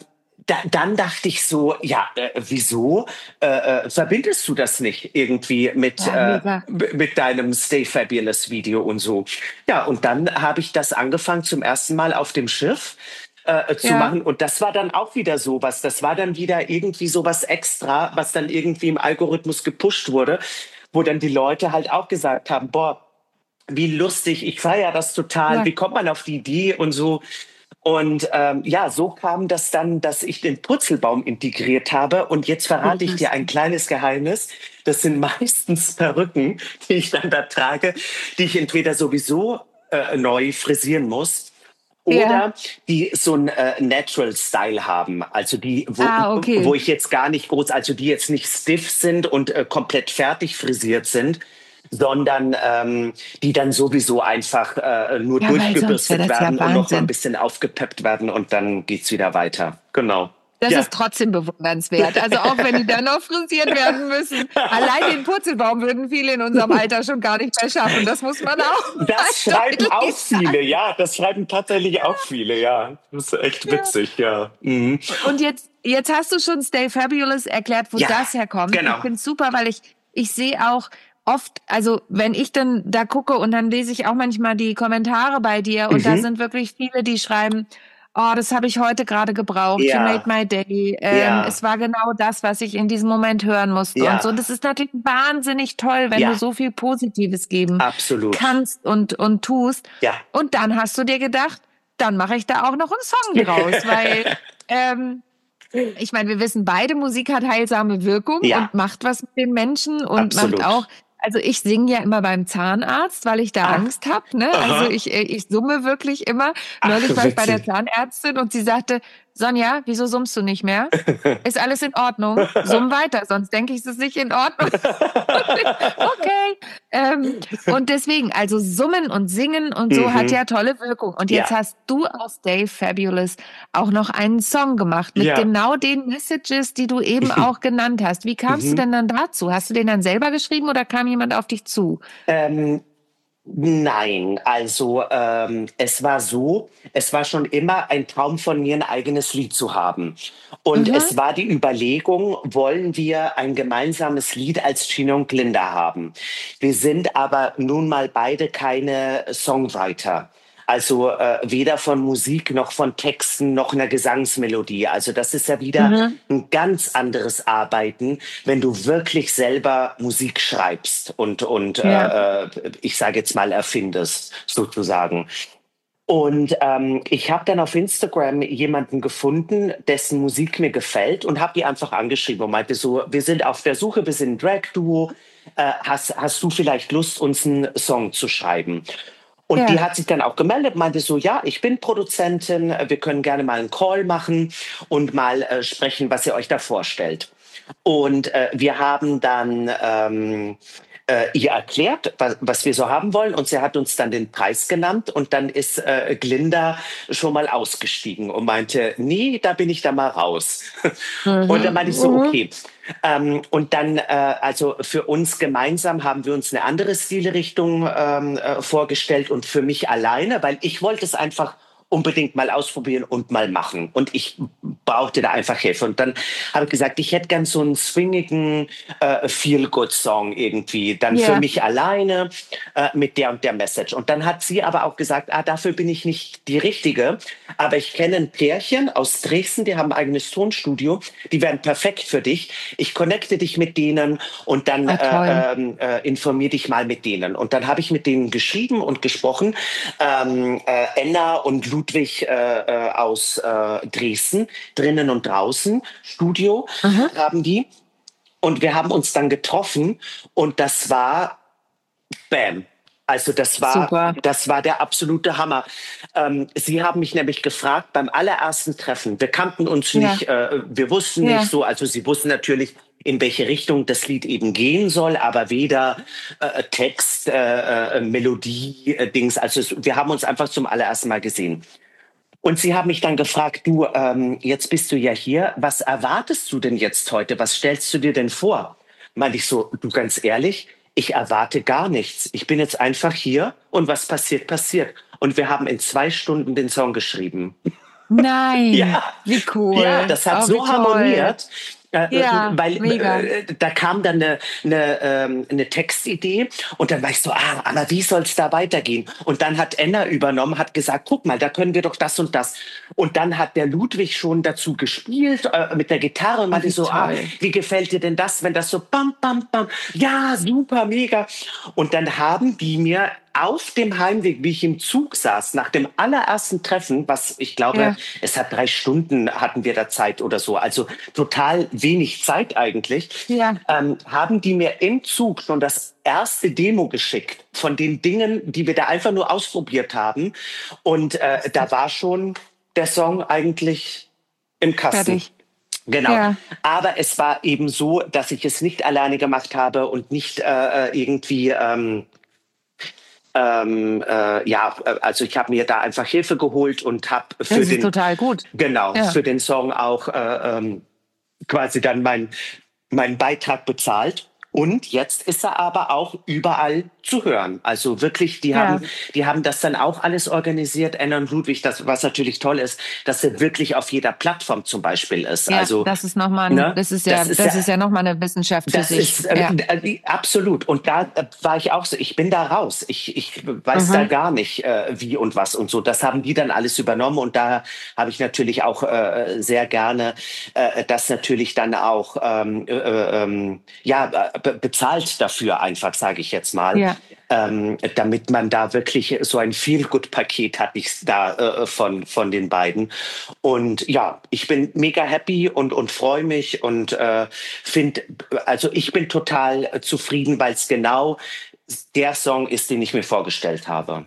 da, dann dachte ich so, ja, äh, wieso äh, äh, verbindest du das nicht irgendwie mit, Ja, äh, mit deinem Stay Fabulous Video und so? Ja, und dann habe ich das angefangen zum ersten Mal auf dem Schiff äh, zu ja. machen. Und das war dann auch wieder sowas. Das war dann wieder irgendwie sowas extra, was dann irgendwie im Algorithmus gepusht wurde, wo dann die Leute halt auch gesagt haben, boah, wie lustig, ich feiere das total, Ja. wie kommt man auf die Idee und so. Und ähm, ja, so kam das dann, dass ich den Purzelbaum integriert habe. Und jetzt verrate ich dir ein kleines Geheimnis. Das sind meistens Perücken, die ich dann da trage, die ich entweder sowieso äh, neu frisieren muss oder Ja. die so einen äh, Natural Style haben. Also die, wo, Ah, okay. wo ich jetzt gar nicht groß, also die jetzt nicht stiff sind und äh, komplett fertig frisiert sind, sondern ähm, die dann sowieso einfach äh, nur Ja, weil sonst wäre durchgebürstet das ja werden und noch mal ein Wahnsinn. bisschen aufgepeppt werden und dann geht's wieder weiter. Genau. Das Ja. ist trotzdem bewundernswert. Also auch wenn die dann noch frisiert werden müssen. Allein den Purzelbaum würden viele in unserem Alter schon gar nicht mehr schaffen. Das muss man auch. Das schreiben deutlich auch sagen. viele, ja. Das schreiben tatsächlich auch viele, ja. Das ist echt witzig, ja. Mhm. Und jetzt, jetzt hast du schon Stay Fabulous erklärt, wo Ja, das herkommt. genau. Ich finde es super, weil ich, ich sehe auch oft, also wenn ich dann da gucke und dann lese ich auch manchmal die Kommentare bei dir und Mhm. da sind wirklich viele, die schreiben, oh, das habe ich heute gerade gebraucht. Ja. You made my day. Ähm, Ja. Es war genau das, was ich in diesem Moment hören musste Ja. und so. Und das ist natürlich wahnsinnig toll, wenn Ja. du so viel Positives geben Absolut. kannst und, und tust. Ja. Und dann hast du dir gedacht, dann mache ich da auch noch einen Song draus, weil ähm, ich meine, wir wissen beide, Musik hat heilsame Wirkung Ja. und macht was mit den Menschen und Absolut. macht auch, also ich singe ja immer beim Zahnarzt, weil ich da Ach. Angst habe. Ne? Aha. Also ich, äh, ich summe wirklich immer. Ach, Neulich war ich bei der witzig. Zahnärztin und sie sagte, Sonja, wieso summst du nicht mehr? Ist alles in Ordnung? Summ weiter, sonst denke ich, es ist nicht in Ordnung. Okay. Ähm, und deswegen, also summen und singen und so Mhm. hat ja tolle Wirkung. Und jetzt Ja. hast du aus Stay Fabulous auch noch einen Song gemacht mit Ja. genau den Messages, die du eben auch genannt hast. Wie kamst du Mhm. denn dann dazu? Hast du den dann selber geschrieben oder kam jemand auf dich zu? Ähm, nein, also ähm, es war so, es war schon immer ein Traum von mir, ein eigenes Lied zu haben. Und Mhm. es war die Überlegung, wollen wir ein gemeinsames Lied als Gina und Glinda haben? Wir sind aber nun mal beide keine Songwriter. Also äh, weder von Musik noch von Texten noch einer Gesangsmelodie. Also das ist ja wieder Mhm. ein ganz anderes Arbeiten, wenn du wirklich selber Musik schreibst und, und Ja. äh, äh, ich sage jetzt mal erfindest, sozusagen. Und ähm, ich habe dann auf Instagram jemanden gefunden, dessen Musik mir gefällt und habe die einfach angeschrieben und meinte so, wir sind auf der Suche, wir sind ein Drag-Duo, äh, hast, hast du vielleicht Lust, uns einen Song zu schreiben? Und Ja. die hat sich dann auch gemeldet, meinte so, ja, ich bin Produzentin, wir können gerne mal einen Call machen und mal äh, sprechen, was ihr euch da vorstellt. Und äh, wir haben dann ähm, äh, ihr erklärt, was, was wir so haben wollen. Und sie hat uns dann den Preis genannt. Und dann ist äh, Glinda schon mal ausgestiegen und meinte, nee, da bin ich da mal raus. Mhm. Und dann meinte ich so, Mhm. okay. Ähm, und dann, äh, also für uns gemeinsam haben wir uns eine andere Stilrichtung ähm, äh, vorgestellt und für mich alleine, weil ich wollte es einfach unbedingt mal ausprobieren und mal machen. Und ich brauchte da einfach Hilfe. Und dann habe ich gesagt, ich hätte gern so einen swingigen äh, Feel-Good-Song irgendwie. Dann Ja. für mich alleine äh, mit der und der Message. Und dann hat sie aber auch gesagt, ah, dafür bin ich nicht die Richtige. Aber ich kenne ein Pärchen aus Dresden, die haben ein eigenes Tonstudio. Die wären perfekt für dich. Ich connecte dich mit denen und dann Ah, toll. äh, äh, informier dich mal mit denen. Und dann habe ich mit denen geschrieben und gesprochen. Ähm, äh, Enna und Ludwig äh, äh, aus äh, Dresden, drinnen und draußen, Studio Mhm. haben die. Und wir haben uns dann getroffen und das war Bam. Also das war, Super. das war der absolute Hammer. Ähm, Sie haben mich nämlich gefragt beim allerersten Treffen. Wir kannten uns Ja. nicht, äh, wir wussten Ja. nicht so. Also Sie wussten natürlich, in welche Richtung das Lied eben gehen soll, aber weder äh, Text, äh, äh, Melodie, äh, Dings. Also es, wir haben uns einfach zum allerersten Mal gesehen. Und sie haben mich dann gefragt, du, ähm, jetzt bist du ja hier, was erwartest du denn jetzt heute? Was stellst du dir denn vor? Meinte ich so, du, ganz ehrlich, ich erwarte gar nichts. Ich bin jetzt einfach hier und was passiert, passiert. Und wir haben in zwei Stunden den Song geschrieben. Nein, Ja. wie cool. Ja, das hat oh, so harmoniert. Äh, ja, weil mega. äh, da kam dann eine, eine, ähm, eine Textidee und dann war ich so, ah, aber wie soll es da weitergehen? Und dann hat Enna übernommen, hat gesagt, guck mal, da können wir doch das und das. Und dann hat der Ludwig schon dazu gespielt äh, mit der Gitarre und meinte so, ah, wie gefällt dir denn das, wenn das so bam, bam, bam, ja, super, mega. Und dann haben die mir auf dem Heimweg, wie ich im Zug saß, nach dem allerersten Treffen, was ich glaube, ja. es hat drei Stunden hatten wir da Zeit oder so, also total wenig Zeit eigentlich, ja. ähm, haben die mir im Zug schon das erste Demo geschickt von den Dingen, die wir da einfach nur ausprobiert haben. Und äh, da war schon der Song eigentlich im Kasten. Fertig. Genau. Ja. Aber es war eben so, dass ich es nicht alleine gemacht habe und nicht äh, irgendwie... Ähm, Ähm, äh, ja, also ich habe mir da einfach Hilfe geholt und habe für das ist den total gut. Genau, ja. für den Song auch äh, ähm, quasi dann mein meinen Beitrag bezahlt. Und jetzt ist er aber auch überall zu hören. Also wirklich, die ja. haben, die haben das dann auch alles organisiert, Enna und Ludwig, das, was natürlich toll ist, dass er wirklich auf jeder Plattform zum Beispiel ist. Ja, also, das ist nochmal, ne? das ist ja, das ist, das ist ja nochmal eine Wissenschaft für das sich. Ist, äh, ja. äh, absolut. Und da äh, war ich auch so, ich bin da raus. Ich, ich weiß mhm. da gar nicht, äh, wie und was und so. Das haben die dann alles übernommen. Und da habe ich natürlich auch äh, sehr gerne äh, das natürlich dann auch, ähm, äh, ähm, ja, be- bezahlt dafür einfach, sage ich jetzt mal. Ja. Ähm, damit man da wirklich so ein Feel-Good-Paket hat, ich da äh, von von den beiden. Und ja, ich bin mega happy und und freue mich und äh, finde, also ich bin total äh, zufrieden, weil es genau der Song ist, den ich mir vorgestellt habe.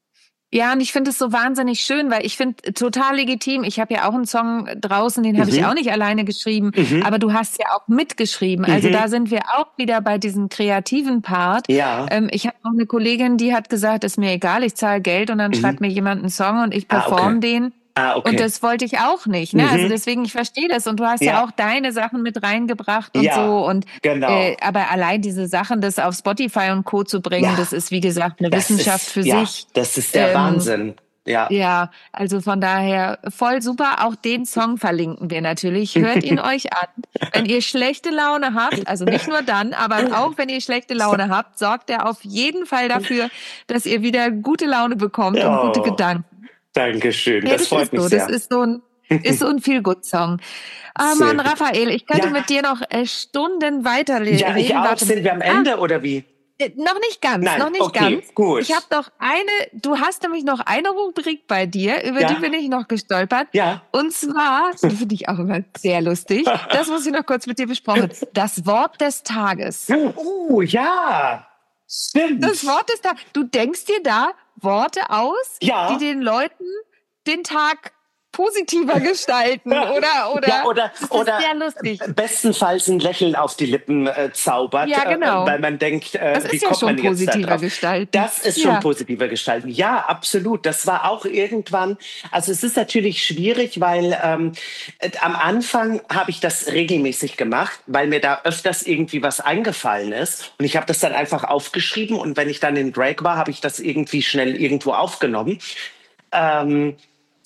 Ja, und ich finde es so wahnsinnig schön, weil ich finde total legitim. Ich habe ja auch einen Song draußen, den habe mhm. ich auch nicht alleine geschrieben, mhm. aber du hast ja auch mitgeschrieben. Mhm. Also da sind wir auch wieder bei diesem kreativen Part. Ja. Ähm, ich habe noch eine Kollegin, die hat gesagt, ist mir egal, ich zahle Geld und dann mhm. schreibt mir jemand einen Song und ich performe ah, okay. den. Ah, okay. Und das wollte ich auch nicht. Ne? Mhm. Also deswegen, ich verstehe das. Und du hast ja, ja auch deine Sachen mit reingebracht und ja, so. Und genau. äh, aber allein diese Sachen, das auf Spotify und Co. zu bringen, ja. das ist wie gesagt eine das Wissenschaft ist, für ja, sich. Das ist der ähm, Wahnsinn. Ja. ja, also von daher voll super. Auch den Song verlinken wir natürlich. Hört ihn euch an. Wenn ihr schlechte Laune habt, also nicht nur dann, aber auch wenn ihr schlechte Laune habt, sorgt er auf jeden Fall dafür, dass ihr wieder gute Laune bekommt oh. und gute Gedanken. Dankeschön, ja, das, das freut mich so. sehr. Das ist so ein, ist so ein Feel-Good-Song. Ah, Mann, Raphael, ich könnte ja. mit dir noch äh, Stunden weiterlesen. Ja, ich auch. Sind wir am Ende ah, oder wie? Äh, noch nicht ganz, Nein, noch nicht okay, ganz. Gut. Ich habe noch eine, du hast nämlich noch eine Rubrik bei dir, über ja. die bin ich noch gestolpert. Ja. Und zwar, die finde ich auch immer sehr lustig, das muss ich noch kurz mit dir besprochen, das Wort des Tages. Oh, ja, stimmt. Das Wort des Tages. Du denkst dir da Worte aus, ja. die den Leuten den Tag positiver gestalten, oder? Oder, ja, oder, das oder ist sehr lustig. Bestenfalls ein Lächeln auf die Lippen äh, zaubert, ja, genau. äh, weil man denkt, äh, das ist wie ja kommt schon man jetzt positiver da drauf? gestalten. Das ist ja. schon positiver gestalten. Ja, absolut. Das war auch irgendwann, also es ist natürlich schwierig, weil ähm, äh, am Anfang habe ich das regelmäßig gemacht, weil mir da öfters irgendwie was eingefallen ist und ich habe das dann einfach aufgeschrieben und wenn ich dann in Drag war, habe ich das irgendwie schnell irgendwo aufgenommen. Ähm,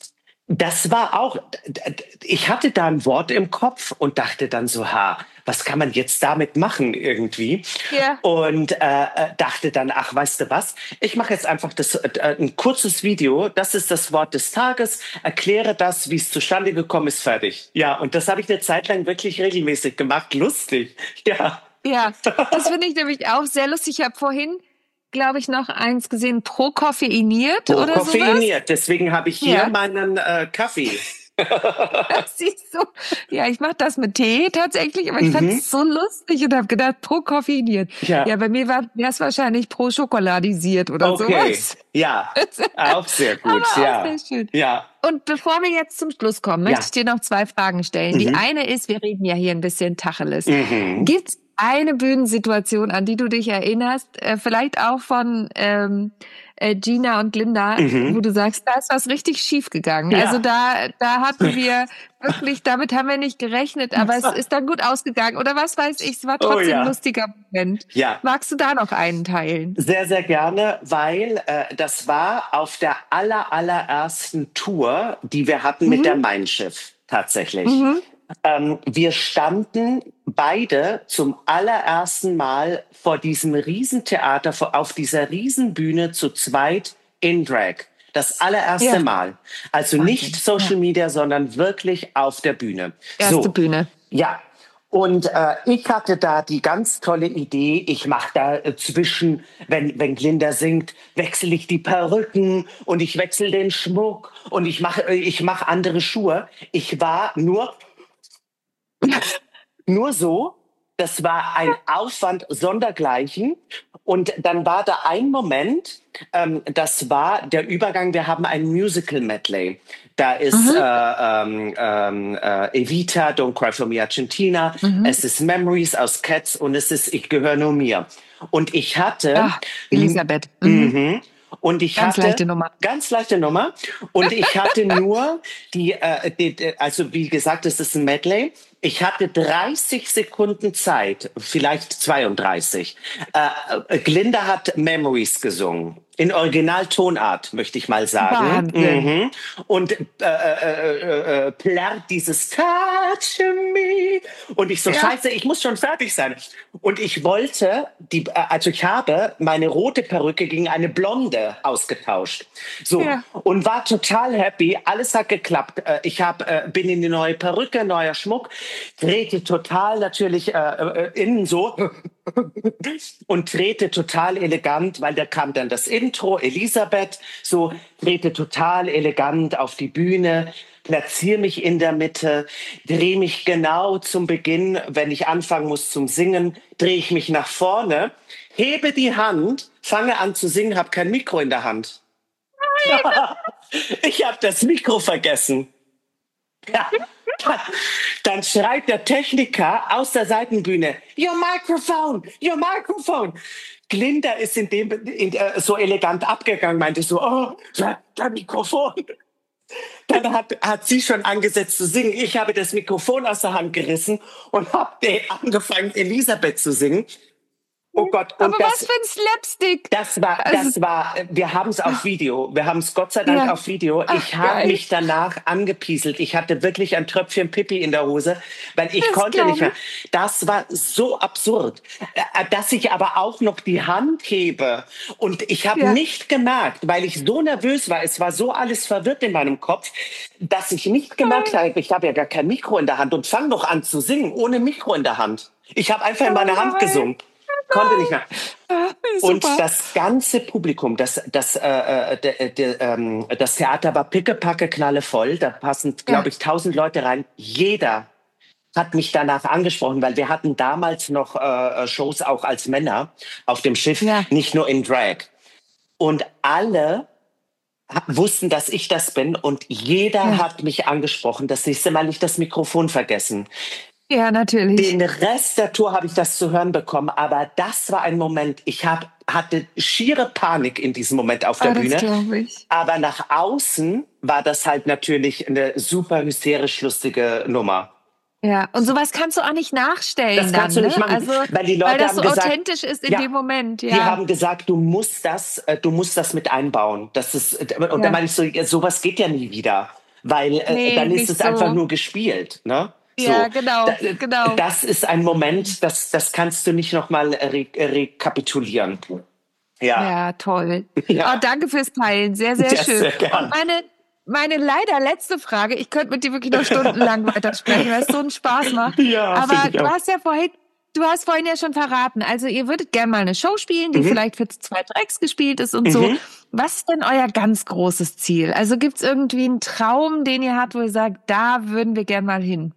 Das war auch, ich hatte da ein Wort im Kopf und dachte dann so, ha, was kann man jetzt damit machen irgendwie? Ja. Und äh, dachte dann, ach, weißt du was? Ich mache jetzt einfach das, äh, ein kurzes Video, das ist das Wort des Tages, erkläre das, wie es zustande gekommen ist, fertig. Ja, und das habe ich eine Zeit lang wirklich regelmäßig gemacht, lustig, ja. Ja, das finde ich nämlich auch sehr lustig. Ich habe vorhin glaube ich, noch eins gesehen, pro-koffeiniert pro oder sowas. Pro-koffeiniert, deswegen habe ich hier ja. meinen äh, Kaffee. Siehst du? Ja, ich mache das mit Tee tatsächlich, aber ich mhm. fand es so lustig und habe gedacht, pro-koffeiniert. Ja. ja, bei mir wäre es wahrscheinlich pro-schokoladisiert oder okay. sowas. Ja, auch sehr gut. aber ja. Auch sehr schön. Ja. Und bevor wir jetzt zum Schluss kommen, möchte ja. ich dir noch zwei Fragen stellen. Mhm. Die eine ist, wir reden ja hier ein bisschen Tacheles. Mhm. Gibt's eine Bühnensituation, an die du dich erinnerst, äh, vielleicht auch von ähm, äh, Gina und Glinda, mhm. wo du sagst, da ist was richtig schief gegangen. Ja. Also da, da hatten wir wirklich, damit haben wir nicht gerechnet, aber es ist dann gut ausgegangen. Oder was weiß ich, es war trotzdem oh, ja. ein lustiger Moment. Ja. Magst du da noch einen teilen? Sehr, sehr gerne, weil äh, das war auf der aller, allerersten Tour, die wir hatten mhm. mit der Mein Schiff tatsächlich. Mhm. Ähm, wir standen beide zum allerersten Mal vor diesem Riesentheater, vor, auf dieser Riesenbühne zu zweit in Drag. Das allererste ja. Mal. Also Wahnsinn. Nicht Social ja. Media, sondern wirklich auf der Bühne. Erste so, Bühne. Ja. Und äh, ich hatte da die ganz tolle Idee, ich mache da äh, zwischen, wenn, wenn Glinda singt, wechsle ich die Perücken und ich wechsle den Schmuck und ich mache äh, ich mach andere Schuhe. Ich war nur... Nur so, das war ein Aufwand sondergleichen. Und dann war da ein Moment, ähm, das war der Übergang, wir haben ein Musical-Medley. Da ist mhm. äh, ähm, äh, Evita, Don't Cry For Me Argentina, mhm. es ist Memories aus Cats und es ist Ich gehöre nur mir. Und ich hatte... Ach, Elisabeth. Mhm. Mhm. Und ich ganz hatte, leichte Nummer. Ganz leichte Nummer. Und ich hatte nur die, äh, die, also wie gesagt, es ist ein Medley. Ich hatte dreißig Sekunden Zeit, vielleicht zweiunddreißig. Äh, Glinda hat Memories gesungen. In Originaltonart, möchte ich mal sagen. Wahnsinn. Mhm. Und äh, äh, äh, plärrt dieses Touch Me. Und ich so, ja. scheiße, ich muss schon fertig sein. Und ich wollte, die, also ich habe meine rote Perücke gegen eine blonde ausgetauscht. So. Ja. Und war total happy. Alles hat geklappt. Ich hab, bin in die neue Perücke, neuer Schmuck. Drehte total natürlich äh, äh, innen so. Und drehte total elegant, weil da kam dann das Intro, Elisabeth, so trete total elegant auf die Bühne, platziere mich in der Mitte, drehe mich genau zum Beginn, wenn ich anfangen muss zum Singen, drehe ich mich nach vorne, hebe die Hand, fange an zu singen, habe kein Mikro in der Hand. Ich habe das Mikro vergessen. Ja. Dann schreit der Techniker aus der Seitenbühne, your microphone, your microphone. Glinda ist in dem in, äh, so elegant abgegangen, meinte so, oh, der Mikrofon. Dann hat, hat sie schon angesetzt zu singen. Ich habe das Mikrofon aus der Hand gerissen und habe angefangen, Elisabeth zu singen. Oh Gott. Und aber das, was für ein Slapstick. Das war, also, das war, wir haben es auf Video. Wir haben es Gott sei Dank ja. auf Video. Ach, ich habe mich danach angepieselt. Ich hatte wirklich ein Tröpfchen Pipi in der Hose, weil ich das konnte nicht mehr. Das war so absurd, dass ich aber auch noch die Hand hebe. Und ich habe ja. nicht gemerkt, weil ich so nervös war, es war so alles verwirrt in meinem Kopf, dass ich nicht gemerkt habe, ich habe ja gar kein Mikro in der Hand und fange noch an zu singen, ohne Mikro in der Hand. Ich habe einfach in meine Hand gesungen. Konnte nicht mehr. Und das ganze Publikum, das, das, äh, de, de, ähm, das Theater war pickepacke knallevoll. Da passen, glaube ich, tausend Leute rein. Jeder hat mich danach angesprochen, weil wir hatten damals noch äh, Shows auch als Männer auf dem Schiff, ja. nicht nur in Drag. Und alle wussten, dass ich das bin und jeder ja. hat mich angesprochen. Das nächste Mal nicht das Mikrofon vergessen. Ja, natürlich. Den Rest der Tour habe ich das zu hören bekommen, aber das war ein Moment, ich hab, hatte schiere Panik in diesem Moment auf der oh, Bühne. Das glaub ich. Aber nach außen war das halt natürlich eine super hysterisch lustige Nummer. Ja, und sowas kannst du auch nicht nachstellen. Das kannst dann, du nicht ne? machen, also, weil die Leute weil das haben so gesagt, authentisch ist in ja, dem Moment. Ja. Die haben gesagt, du musst das, du musst das mit einbauen. Das ist, und ja. dann meine ich so, sowas geht ja nie wieder, weil nee, dann ist es so. Einfach nur gespielt, ne? So, ja, genau, da, genau. Das ist ein Moment, das, das kannst du nicht nochmal re rekapitulieren. Ja, ja toll. Ja. Oh, danke fürs Teilen, sehr, sehr ja, schön. Sehr Und meine, meine leider letzte Frage, ich könnte mit dir wirklich noch stundenlang weitersprechen, weil es so einen Spaß macht. Ja, aber du hast ja vorhin, du hast vorhin ja schon verraten, also ihr würdet gerne mal eine Show spielen, die mhm. vielleicht für zwei Tracks gespielt ist und mhm. so. Was ist denn euer ganz großes Ziel? Also gibt's irgendwie einen Traum, den ihr habt, wo ihr sagt, da würden wir gerne mal hin?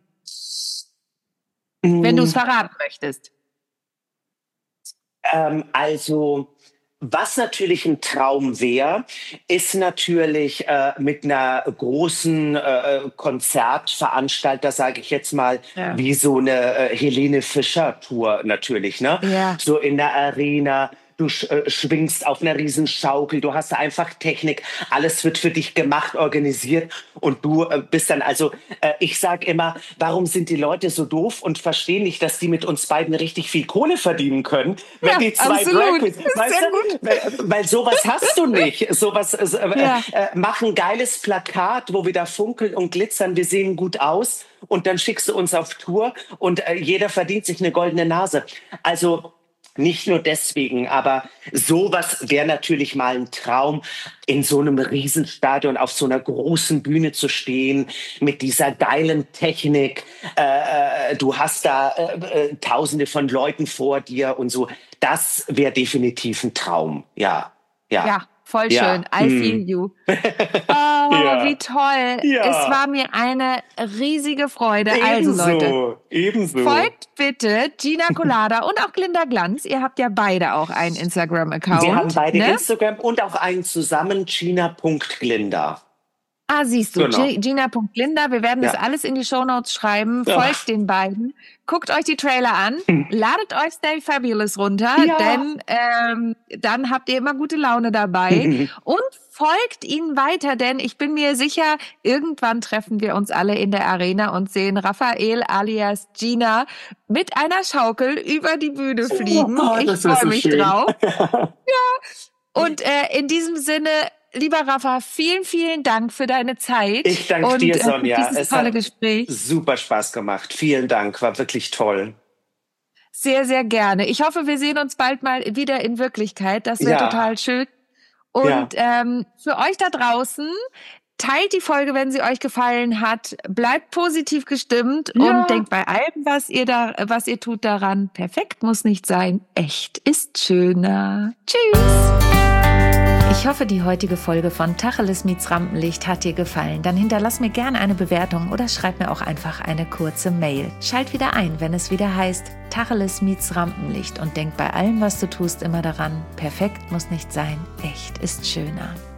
Wenn du es verraten möchtest. Ähm, also, Was natürlich ein Traum wäre, ist natürlich äh, mit einer großen äh, Konzertveranstalter, sage ich jetzt mal, Ja. wie so eine äh, Helene Fischer-Tour natürlich, ne? Ja. So in der Arena. Du sch äh, schwingst auf einer riesen Schaukel, du hast da einfach Technik, alles wird für dich gemacht, organisiert und du äh, bist dann, also äh, ich sag immer, warum sind die Leute so doof und verstehen nicht, dass die mit uns beiden richtig viel Kohle verdienen können, wenn Ja, die zwei Drag absolut. Queens, weißt Sehr du? Weil, weil sowas hast du nicht, sowas, äh, Ja. äh, mach ein geiles Plakat, wo wir da funkeln und glitzern, wir sehen gut aus und dann schickst du uns auf Tour und äh, jeder verdient sich eine goldene Nase. Also nicht nur deswegen, aber sowas wäre natürlich mal ein Traum, in so einem Riesenstadion auf so einer großen Bühne zu stehen, mit dieser geilen Technik. Äh, du hast da äh, äh, Tausende von Leuten vor dir und so. Das wäre definitiv ein Traum, ja. Ja, Ja, voll ja. schön. I Hm. feel you. Oh, Ja. wie toll. Ja. Es war mir eine riesige Freude. Also Leute, Ebenso, ebenso. folgt bitte Gina Colada und auch Glinda Glanz. Ihr habt ja beide auch einen Instagram-Account. Wir haben beide ne? Instagram und auch einen zusammen, gina punkt glinda. Ah, siehst du, Genau. G- Gina Punkt Glinda. Wir werden das Ja. alles in die Shownotes schreiben. Ja. Folgt den beiden. Guckt euch die Trailer an. Ladet euch Stay Fabulous runter, Ja. denn ähm, dann habt ihr immer gute Laune dabei. Und folgt ihnen weiter, denn ich bin mir sicher, irgendwann treffen wir uns alle in der Arena und sehen Raphael alias Gina mit einer Schaukel über die Bühne fliegen. Oh, ich das wär freue so mich schön. drauf. Und äh, in diesem Sinne, lieber Rafa, vielen, vielen Dank für deine Zeit. Ich danke und, dir, äh, Sonja. Für dieses Es tolle hat Gespräch. super Spaß gemacht. Vielen Dank, war wirklich toll. Sehr, sehr gerne. Ich hoffe, wir sehen uns bald mal wieder in Wirklichkeit. Das wäre Ja. total schön. Und ähm, für euch da draußen, teilt die Folge, wenn sie euch gefallen hat. Bleibt positiv gestimmt Ja. und denkt bei allem, was ihr da, was ihr tut, daran: Perfekt muss nicht sein. Echt ist schöner. Tschüss. Ich hoffe, die heutige Folge von Tacheles meets Rampenlicht hat dir gefallen. Dann hinterlass mir gerne eine Bewertung oder schreib mir auch einfach eine kurze Mail. Schalt wieder ein, wenn es wieder heißt Tacheles meets Rampenlicht und denk bei allem, was du tust, immer daran: Perfekt muss nicht sein, echt ist schöner.